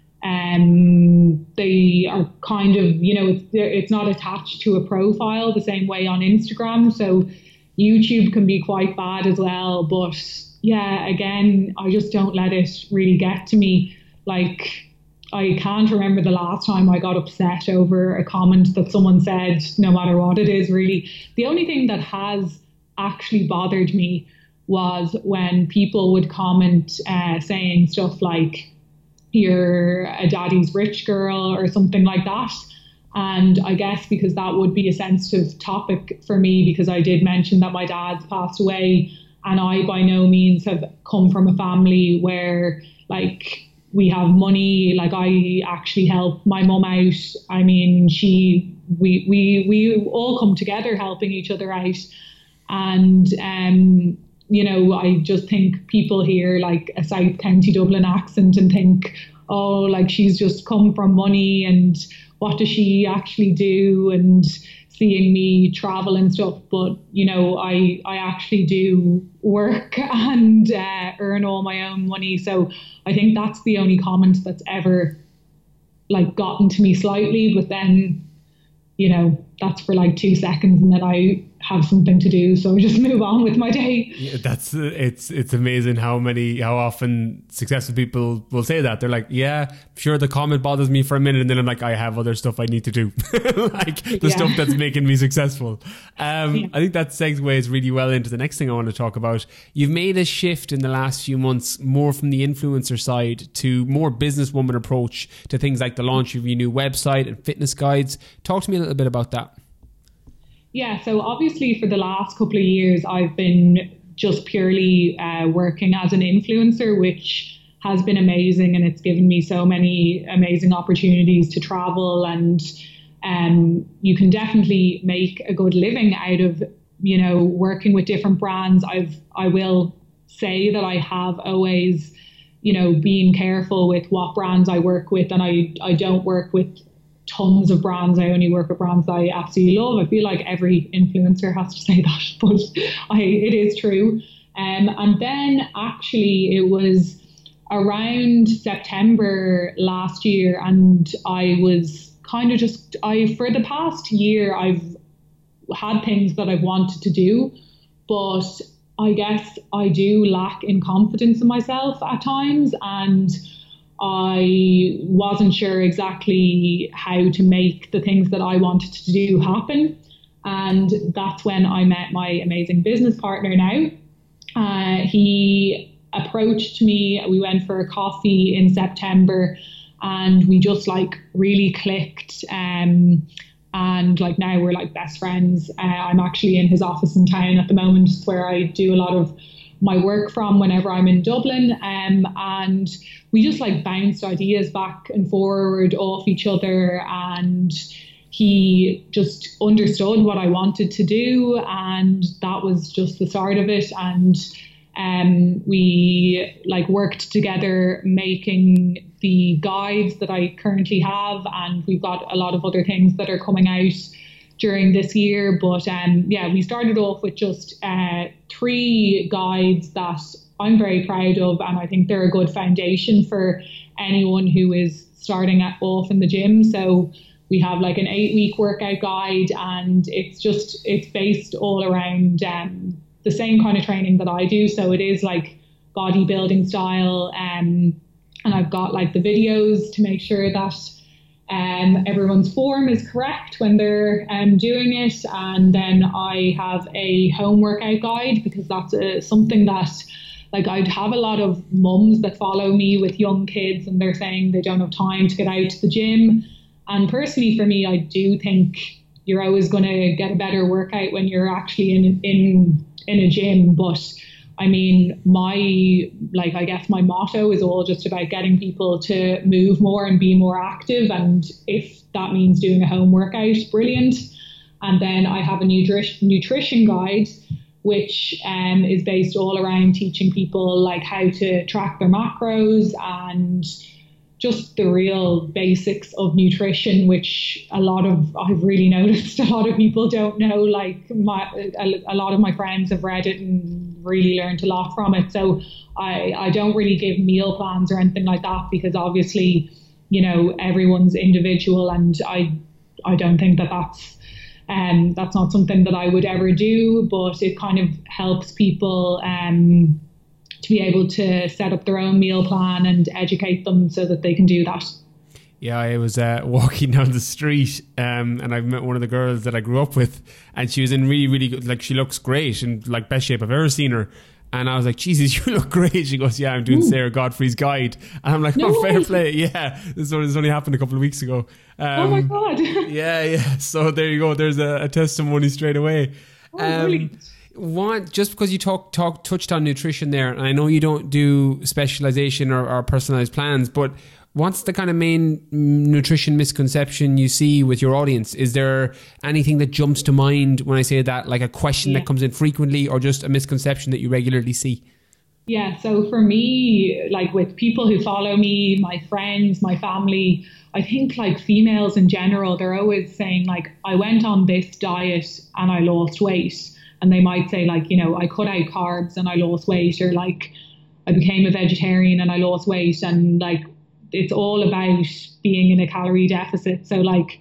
um, they are kind of, you know, it's, it's not attached to a profile the same way on Instagram. So YouTube can be quite bad as well. But yeah, again, I just don't let it really get to me. Like, I can't remember the last time I got upset over a comment that someone said, no matter what it is, really. The only thing that has actually bothered me was when people would comment uh, saying stuff like, you're a daddy's rich girl or something like that. And I guess because that would be a sensitive topic for me, because I did mention that my dad's passed away, and I by no means have come from a family where, like, we have money. Like, I actually help my mum out. I mean, she, we, we, we all come together helping each other out. And, um, you know, I just think people hear like a South County Dublin accent and think, oh, like, she's just come from money, and what does she actually do? And seeing me travel and stuff. But, you know, I, I actually do work and uh, earn all my own money. So I think that's the only comment that's ever like gotten to me slightly. But then, you know, that's for like two seconds and then I have something to do, so I just move on with my day. Yeah, that's uh, it's it's amazing how many how often successful people will say that. They're like, yeah, sure, the comment bothers me for a minute, and then I'm like, I have other stuff I need to do, like the yeah. stuff that's making me successful. Um, yeah. I think that segues really well into the next thing I want to talk about. You've made a shift in the last few months, more from the influencer side to more businesswoman approach to things like the launch of your new website and fitness guides. Talk to me a little bit about that. Yeah, so obviously for the last couple of years, I've been just purely uh, working as an influencer, which has been amazing. And it's given me so many amazing opportunities to travel. And um, you can definitely make a good living out of, you know, working with different brands. I've, I will say that I have always, you know, been careful with what brands I work with. And I, I don't work with tons of brands. I only work with brands that I absolutely love. I feel like every influencer has to say that, but I, it is true. Um, and then actually it was around September last year, and I was kind of just, I, for the past year, I've had things that I've wanted to do, but I guess I do lack in confidence in myself at times, and I wasn't sure exactly how to make the things that I wanted to do happen. And that's when I met my amazing business partner now. Uh, he approached me. We went for a coffee in September and we just like really clicked. Um, and like now we're like best friends. Uh, I'm actually in his office in town at the moment. It's where I do a lot of my work from whenever I'm in Dublin, um, and we just like bounced ideas back and forward off each other, and he just understood what I wanted to do, and that was just the start of it. And um, we like worked together making the guides that I currently have, and we've got a lot of other things that are coming out during this year. But um, yeah, we started off with just uh, three guides that I'm very proud of, and I think they're a good foundation for anyone who is starting at, off in the gym. So we have like an eight week workout guide, and it's just, it's based all around um, the same kind of training that I do. So it is like bodybuilding style, um, and I've got like the videos to make sure that Um, everyone's form is correct when they're um, doing it. And then I have a home workout guide, because that's uh, something that like I'd have a lot of mums that follow me with young kids, and they're saying they don't have time to get out to the gym. And personally for me, I do think you're always going to get a better workout when you're actually in in in a gym. But I mean, my, like, I guess my motto is all just about getting people to move more and be more active. And if that means doing a home workout, brilliant. And then I have a nutri- nutrition guide, which um, is based all around teaching people like how to track their macros and just the real basics of nutrition, which a lot of, I've really noticed a lot of people don't know. Like my, a, a lot of my friends have read it and really learned a lot from it. So I, I don't really give meal plans or anything like that, because obviously, you know, everyone's individual, and I, I don't think that that's, um, that's not something that I would ever do, but it kind of helps people, um, to be able to set up their own meal plan and educate them so that they can do that. Yeah, I was uh, walking down the street um, and I met one of the girls that I grew up with, and she was in really, really good, like she looks great and like best shape I've ever seen her. And I was like, Jesus, you look great. She goes, yeah, I'm doing Ooh. Sarah Godfrey's Guide. And I'm like, no oh, fair play. Yeah, this only, only happened a couple of weeks ago. Um, oh my God. yeah, yeah. So there you go. There's a, a testimony straight away. Oh, um, Want just because you talk talk touched on nutrition there, and I know you don't do specialization or, or personalized plans, but what's the kind of main nutrition misconception you see with your audience? Is there anything that jumps to mind when I say that, like a question yeah. that comes in frequently, or just a misconception that you regularly see? Yeah, so for me, like with people who follow me, my friends, my family, I think like females in general, they're always saying like, I went on this diet and I lost weight. And they might say like, you know, I cut out carbs and I lost weight, or like I became a vegetarian and I lost weight. And like, it's all about being in a calorie deficit. So like,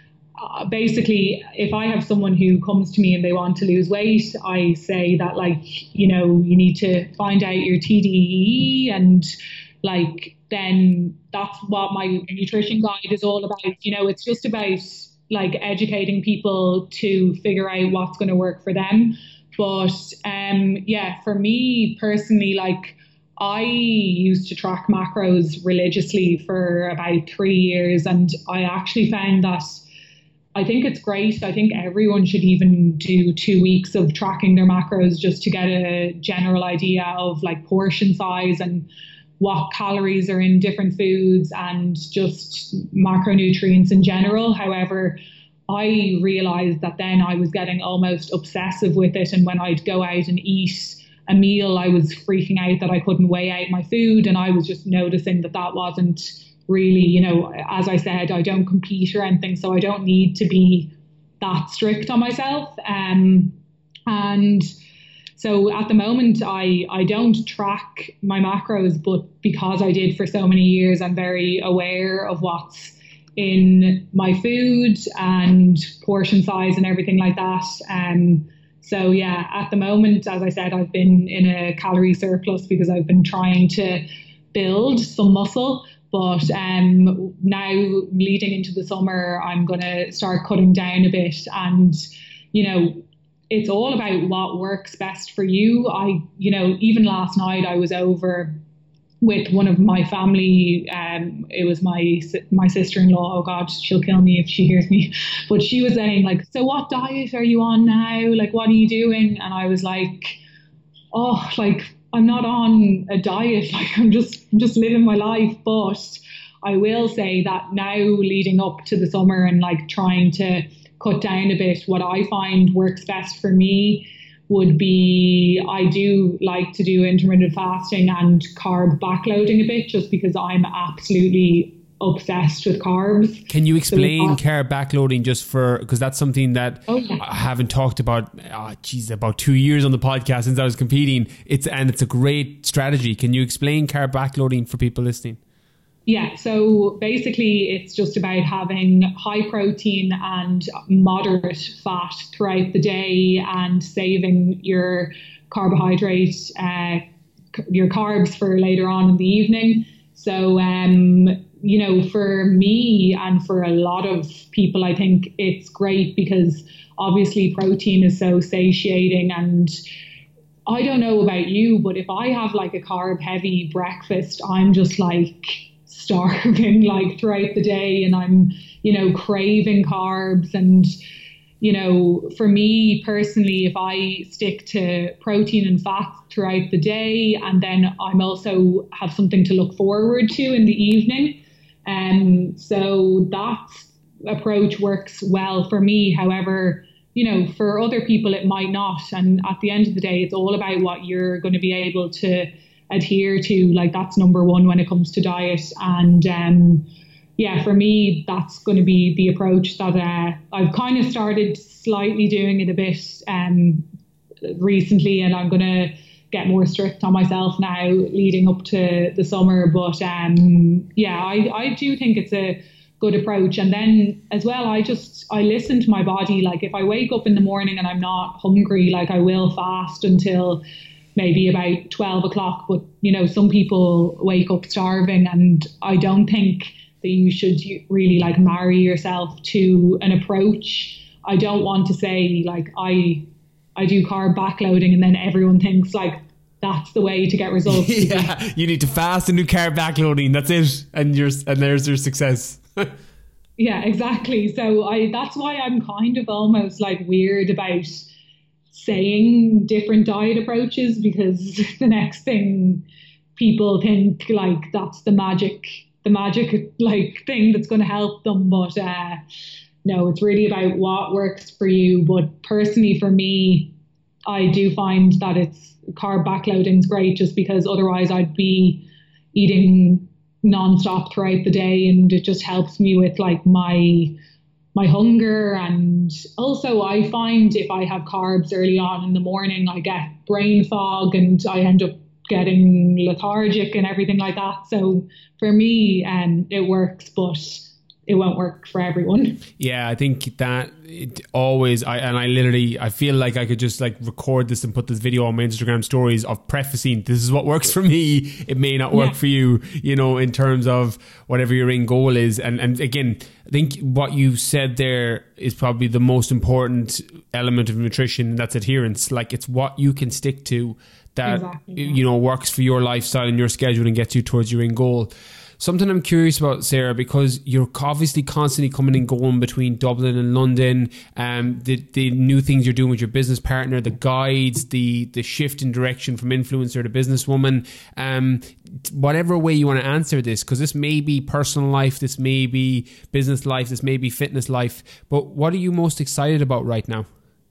uh, basically, if I have someone who comes to me and they want to lose weight, I say that like, you know, you need to find out your T D E E, and like, then that's what my nutrition guide is all about. You know, it's just about like educating people to figure out what's going to work for them. But um, yeah, for me personally, like I used to track macros religiously for about three years. And I actually found that I think it's great. I think everyone should even do two weeks of tracking their macros just to get a general idea of like portion size and what calories are in different foods and just macronutrients in general. However, I realized that then I was getting almost obsessive with it. And when I'd go out and eat a meal, I was freaking out that I couldn't weigh out my food. And I was just noticing that that wasn't really, you know, as I said, I don't compete or anything, so I don't need to be that strict on myself. Um, and So at the moment, I, I don't track my macros, but because I did for so many years, I'm very aware of what's in my food and portion size and everything like that. Um, so yeah, at the moment, as I said, I've been in a calorie surplus because I've been trying to build some muscle. But um, now leading into the summer, I'm going to start cutting down a bit. And, you know, it's all about what works best for you. I, you know, even last night I was over with one of my family. Um, it was my my sister-in-law. Oh God, she'll kill me if she hears me. But she was saying like, so what diet are you on now? Like, what are you doing? And I was like, oh, like I'm not on a diet. Like I'm just I'm just living my life. But I will say that now leading up to the summer and like trying to cut down a bit, what I find works best for me would be, I do like to do intermittent fasting and carb backloading a bit, just because I'm absolutely obsessed with carbs. Can you explain so carb backloading just for, because that's something that oh, yeah. I haven't talked about, oh, geez, about two years on the podcast since I was competing. It's and it's a great strategy. Can you explain carb backloading for people listening? Yeah, so basically it's just about having high protein and moderate fat throughout the day and saving your carbohydrate, uh, your carbs for later on in the evening. So, um, you know, for me and for a lot of people, I think it's great because obviously protein is so satiating. And I don't know about you, but if I have like a carb heavy breakfast, I'm just like starving like throughout the day, and I'm, you know, craving carbs. And, you know, for me personally, if I stick to protein and fat throughout the day, and then I'm also have something to look forward to in the evening, um, so that approach works well for me. However, you know, for other people, it might not. And at the end of the day, it's all about what you're going to be able to adhere to. Like, that's number one when it comes to diet. And um, yeah, for me, that's going to be the approach that uh, I've kind of started slightly doing it a bit um, recently. And I'm going to get more strict on myself now leading up to the summer. But um, yeah, I, I do think it's a good approach. And then as well, I just, I listen to my body. Like, if I wake up in the morning and I'm not hungry, like, I will fast until maybe about twelve o'clock. But, you know, some people wake up starving, and I don't think that you should really like marry yourself to an approach. I don't want to say like, I, I do carb backloading, and then everyone thinks like that's the way to get results. Yeah, you need to fast and do carb backloading. That's it, and you're and there's your success. Yeah, exactly. So I that's why I'm kind of almost like weird about saying different diet approaches, because the next thing people think like that's the magic, the magic like thing that's going to help them. But uh, no, it's really about what works for you. But personally, for me, I do find that it's carb backloading is great, just because otherwise I'd be eating nonstop throughout the day, and it just helps me with like my my hunger. And also I find if I have carbs early on in the morning, I get brain fog and I end up getting lethargic and everything like that. So for me, um, it works, but it won't work for everyone. Yeah, I think that it always, I and I literally, I feel like I could just like record this and put this video on my Instagram stories of prefacing, this is what works for me. It may not work yeah. for you, you know, in terms of whatever your end goal is. And, and again, I think what you said there is probably the most important element of nutrition. That's adherence. Like, it's what you can stick to that, exactly, yeah. you know, works for your lifestyle and your schedule and gets you towards your end goal. Something I'm curious about, Sarah, because you're obviously constantly coming and going between Dublin and London, um, the the new things you're doing with your business partner, the guides, the the shift in direction from influencer to businesswoman, um, whatever way you want to answer this, because this may be personal life, this may be business life, this may be fitness life, but what are you most excited about right now?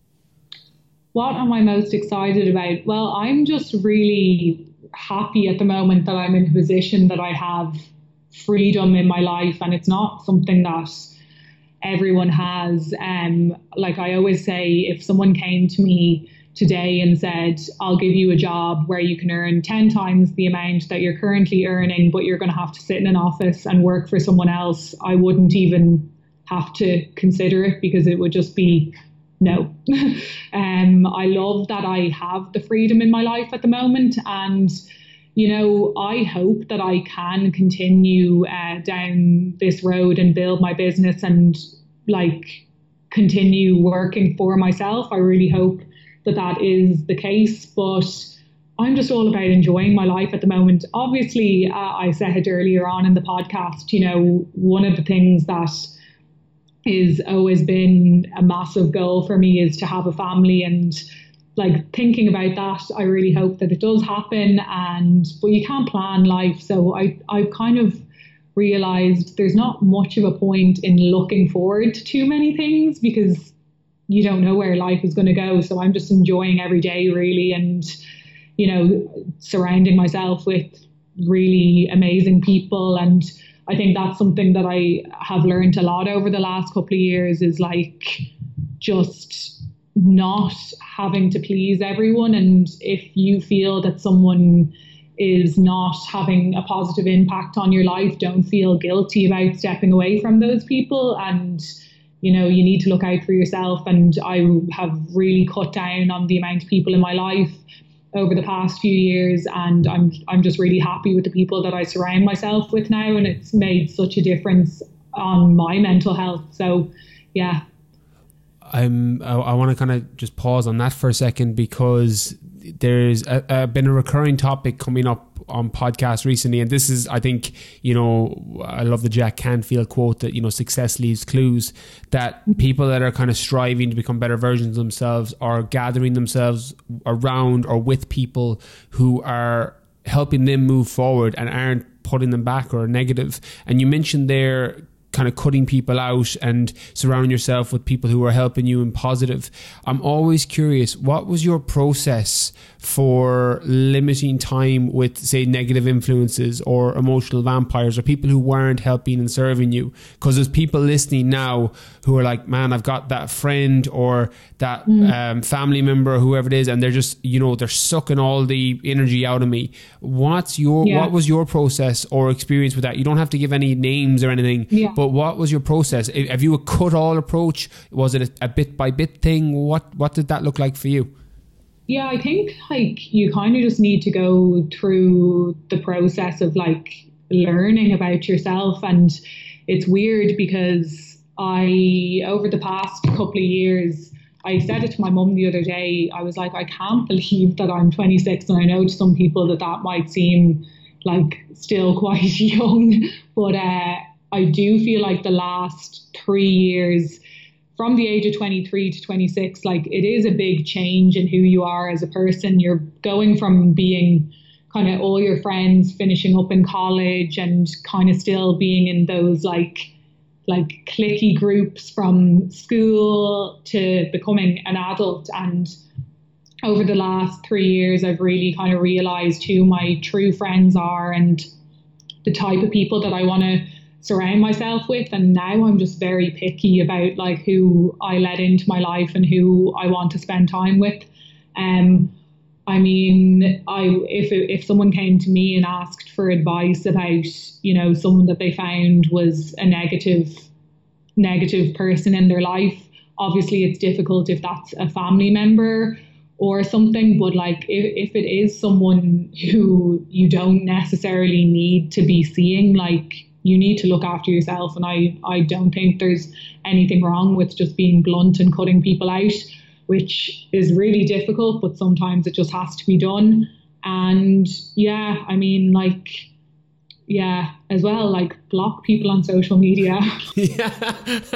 What am I most excited about? Well, I'm just really happy at the moment that I'm in a position that I have freedom in my life, and it's not something that everyone has. Um, like I always say, if someone came to me today and said, I'll give you a job where you can earn ten times the amount that you're currently earning, but you're going to have to sit in an office and work for someone else, I wouldn't even have to consider it, because it would just be no. um, I love that I have the freedom in my life at the moment. And, you know, I hope that I can continue uh, down this road and build my business and like continue working for myself. I really hope that that is the case. But I'm just all about enjoying my life at the moment. Obviously, uh, I said earlier on in the podcast, you know, one of the things that is always been a massive goal for me is to have a family, and like thinking about that, I really hope that it does happen. And but you can't plan life, so I I've kind of realized there's not much of a point in looking forward to too many things, because you don't know where life is going to go. So I'm just enjoying every day really, and you know, surrounding myself with really amazing people. And I think that's something that I have learned a lot over the last couple of years, is like just not having to please everyone. And if you feel that someone is not having a positive impact on your life, don't feel guilty about stepping away from those people. And, you know, you need to look out for yourself. And I have really cut down on the amount of people in my life over the past few years, and I'm I'm just really happy with the people that I surround myself with now, and it's made such a difference on my mental health. So yeah, I'm I, I want to kind of just pause on that for a second, because there's a, a, been a recurring topic coming up on podcasts recently, and this is, I think, you know, I love the Jack Canfield quote that, you know, success leaves clues, that people that are kind of striving to become better versions of themselves are gathering themselves around or with people who are helping them move forward and aren't putting them back or negative. And you mentioned there kind of cutting people out and surrounding yourself with people who are helping you and positive. I'm always curious, what was your process for limiting time with, say, negative influences or emotional vampires or people who weren't helping and serving you? Because there's people listening now who are like, man, I've got that friend or that mm. um, family member, whoever it is, and they're just, you know, they're sucking all the energy out of me. What's your, yeah. what was your process or experience with that? You don't have to give any names or anything, yeah. but what was your process? Have you a cut all approach? Was it a, a bit by bit thing? What, what did that look like for you? Yeah, I think like you kind of just need to go through the process of like learning about yourself. And it's weird because I, over the past couple of years, I said it to my mum the other day. I was like, I can't believe that I'm twenty-six. And I know to some people that that might seem like still quite young, but uh, I do feel like the last three years from the age of twenty-three to twenty-six, like it is a big change in who you are as a person. You're going from being kind of all your friends finishing up in college and kind of still being in those like like cliquey groups from school to becoming an adult. And over the last three years, I've really kind of realized who my true friends are and the type of people that I want to surround myself with. And now I'm just very picky about like who I let into my life and who I want to spend time with. Um, I mean, I if if someone came to me and asked for advice about, you know, someone that they found was a negative negative person in their life, obviously it's difficult if that's a family member or something, but like if, if it is someone who you don't necessarily need to be seeing, like you need to look after yourself. And I, I don't think there's anything wrong with just being blunt and cutting people out, which is really difficult, but sometimes it just has to be done. And yeah, I mean, like, yeah, as well, like block people on social media. Yeah.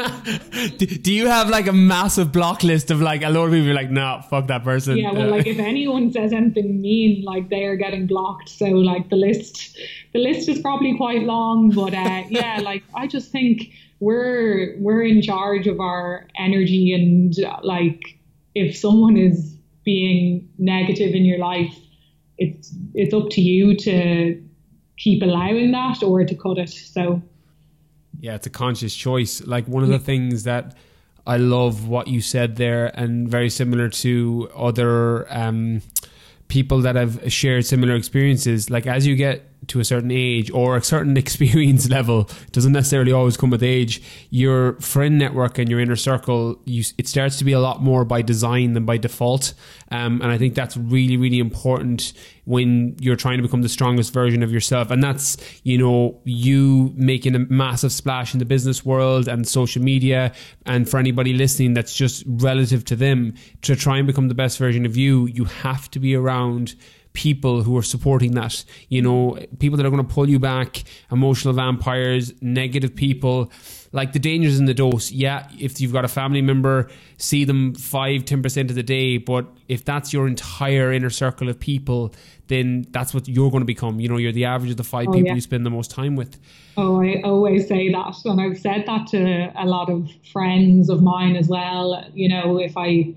Do you have like a massive block list of like a lot of people are like, nah, fuck that person? Yeah, well, like if anyone says anything mean, like they are getting blocked. So like the list, the list is probably quite long, but uh, yeah, like I just think we're we're in charge of our energy, and uh, like if someone is being negative in your life, it's it's up to you to keep allowing that or to cut it. So yeah, it's a conscious choice. Like one of the things that I love what you said there, and very similar to other um, people that have shared similar experiences, like as you get to a certain age or a certain experience level, it doesn't necessarily always come with age, your friend network and your inner circle, you, it starts to be a lot more by design than by default. Um, and I think that's really, really important when you're trying to become the strongest version of yourself. And that's, you know, you making a massive splash in the business world and social media. And for anybody listening, that's just relative to them. To try and become the best version of you, you have to be around people who are supporting that, you know, people that are going to pull you back, emotional vampires, negative people. Like the dangers in the dose. Yeah, if you've got a family member, see them five, ten percent of the day. But if that's your entire inner circle of people, then that's what you're going to become. You know, you're the average of the five oh, people yeah. you spend the most time with. Oh, I always say that. And I've said that to a lot of friends of mine as well. You know, if I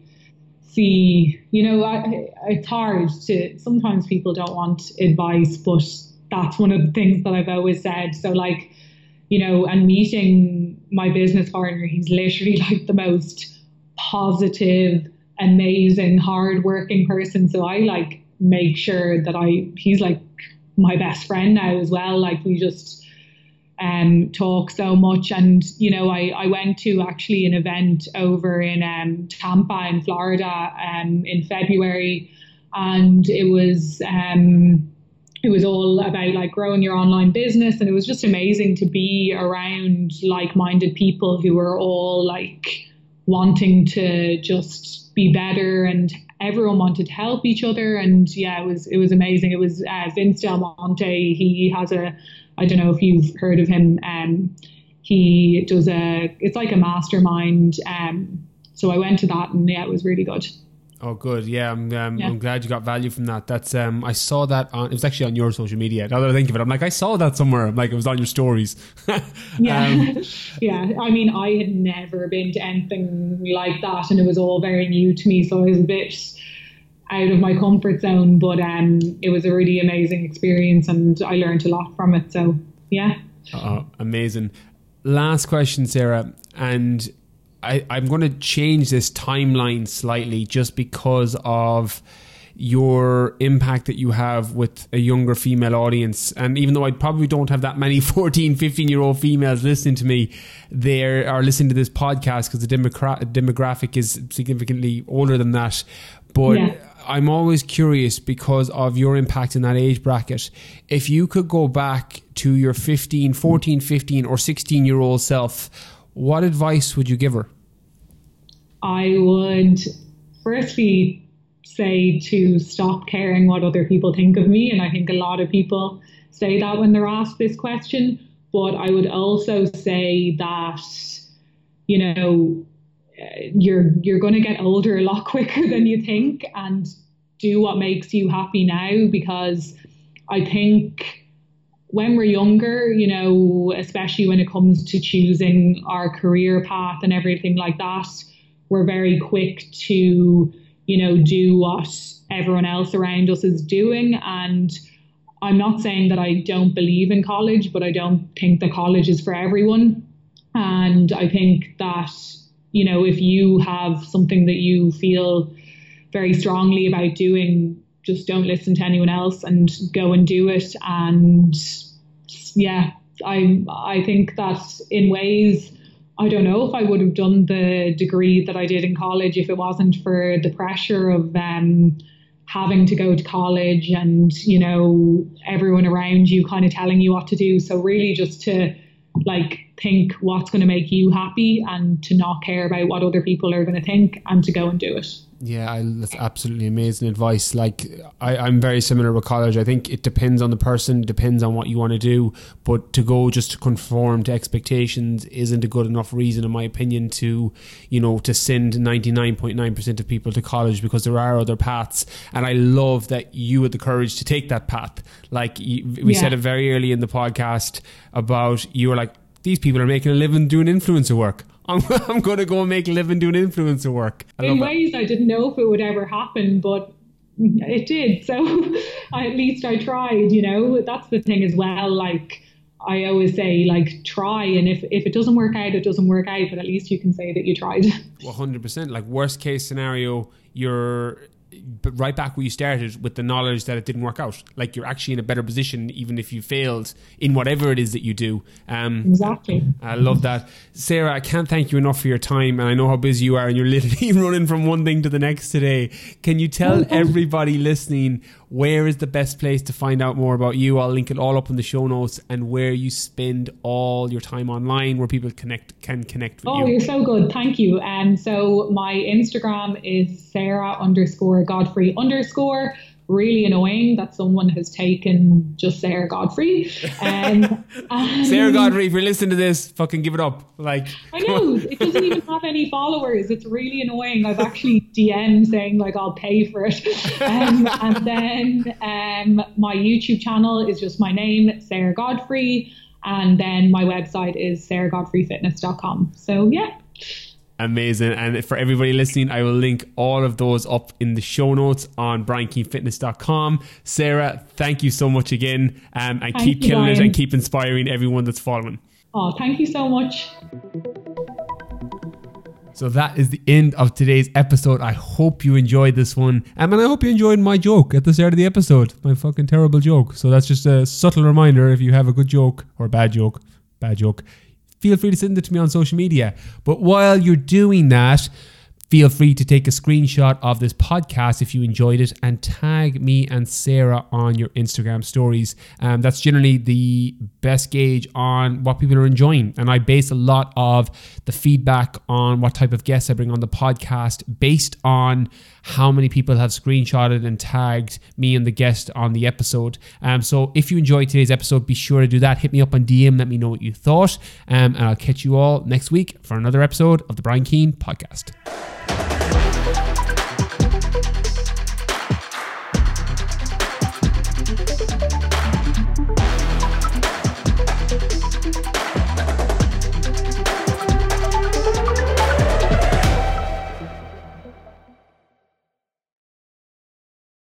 see, you know, I, it's hard to, sometimes people don't want advice, but that's one of the things that I've always said. So like, you know, and meeting my business partner, he's literally like the most positive, amazing, hardworking person. So I like make sure that I, he's like my best friend now as well. Like we just um, talk so much. And, you know, I, I went to actually an event over in um, Tampa in Florida um, in February, and it was, um, it was all about like growing your online business. And it was just amazing to be around like-minded people who were all like wanting to just be better, and everyone wanted to help each other. And yeah, it was, it was amazing. It was uh, Vince Del Monte. He has a, I don't know if you've heard of him. Um, he does a, it's like a mastermind. Um, so I went to that, and yeah, it was really good. Oh, good. Yeah, I'm. Um, Yeah. I'm glad you got value from that. That's. Um, I saw that on. It was actually on your social media. Now that I think of it, I'm like, I saw that somewhere. I'm like, it was on your stories. Yeah, Um, yeah. I mean, I had never been to anything like that, and it was all very new to me. So I was a bit out of my comfort zone, but um, it was a really amazing experience, and I learned a lot from it. So yeah. Oh, amazing. Last question, Sarah, and I, I'm going to change this timeline slightly just because of your impact that you have with a younger female audience. And even though I probably don't have that many fourteen, fifteen year old females listening to me, they are listening to this podcast because the demogra- demographic is significantly older than that. But yeah. I'm always curious because of your impact in that age bracket. If you could go back to your fifteen, fourteen, fifteen or sixteen year old self, what advice would you give her? I would firstly say to stop caring what other people think of me. And I think a lot of people say that when they're asked this question. But I would also say that, you know, you're you're going to get older a lot quicker than you think, and do what makes you happy now, because I think when we're younger, you know, especially when it comes to choosing our career path and everything like that, we're very quick to, you know, do what everyone else around us is doing. And I'm not saying that I don't believe in college, but I don't think that college is for everyone. And I think that, you know, if you have something that you feel very strongly about doing, just don't listen to anyone else and go and do it. And yeah, I I think that in ways, I don't know if I would have done the degree that I did in college if it wasn't for the pressure of um, having to go to college and, you know, everyone around you kind of telling you what to do. So really just to like think what's going to make you happy and to not care about what other people are going to think and to go and do it. Yeah, I, that's absolutely amazing advice. Like, I, I'm very similar with college. I think it depends on the person, depends on what you want to do. But to go just to conform to expectations isn't a good enough reason, in my opinion, to, you know, to send ninety-nine point nine percent of people to college, because there are other paths. And I love that you had the courage to take that path. Like, we yeah. said it very early in the podcast about, you were like, these people are making a living doing influencer work. I'm, I'm going to go and make a living doing influencer work. I in ways it. I didn't know if it would ever happen, but it did. So I, at least I tried, you know. That's the thing as well. Like, I always say, like, try. And if, if it doesn't work out, it doesn't work out. But at least you can say that you tried. one hundred percent. Like, worst case scenario, you're right back where you started with the knowledge that it didn't work out. Like, you're actually in a better position even if you failed in whatever it is that you do. Um, exactly. I love that. Sarah, I can't thank you enough for your time, and I know how busy you are and you're literally running from one thing to the next today. Can you tell everybody listening where is the best place to find out more about you? I'll link it all up in the show notes, and where you spend all your time online, where people connect can connect with oh, you. Oh, you're so good. Thank you. Um, so my Instagram is Sarah underscore Godfrey underscore. Really annoying that someone has taken just Sarah Godfrey. Um, Sarah Godfrey, if you're listening to this, fucking give it up. Like, I know, it doesn't even have any followers. It's really annoying. I've actually D M'd saying like I'll pay for it. Um, and then um, my YouTube channel is just my name, Sarah Godfrey. And then my website is sarah godfrey fitness dot com. So yeah. Amazing. And for everybody listening, I will link all of those up in the show notes on brian keane fitness dot com. Sarah, thank you so much again, um, and thank keep you, killing Brian. It and keep inspiring everyone that's following. Oh, thank you so much. So that is the end of today's episode. I hope you enjoyed this one. Um, and I hope you enjoyed my joke at the start of the episode. My fucking terrible joke. So that's just a subtle reminder. If you have a good joke or a bad joke, bad joke, feel free to send it to me on social media. But while you're doing that, feel free to take a screenshot of this podcast if you enjoyed it and tag me and Sarah on your Instagram stories. Um, that's generally the best gauge on what people are enjoying. And I base a lot of the feedback on what type of guests I bring on the podcast based on how many people have screenshotted and tagged me and the guest on the episode. Um, so if you enjoyed today's episode, be sure to do that. Hit me up on D M, let me know what you thought. Um, and I'll catch you all next week for another episode of the Brian Keane Podcast.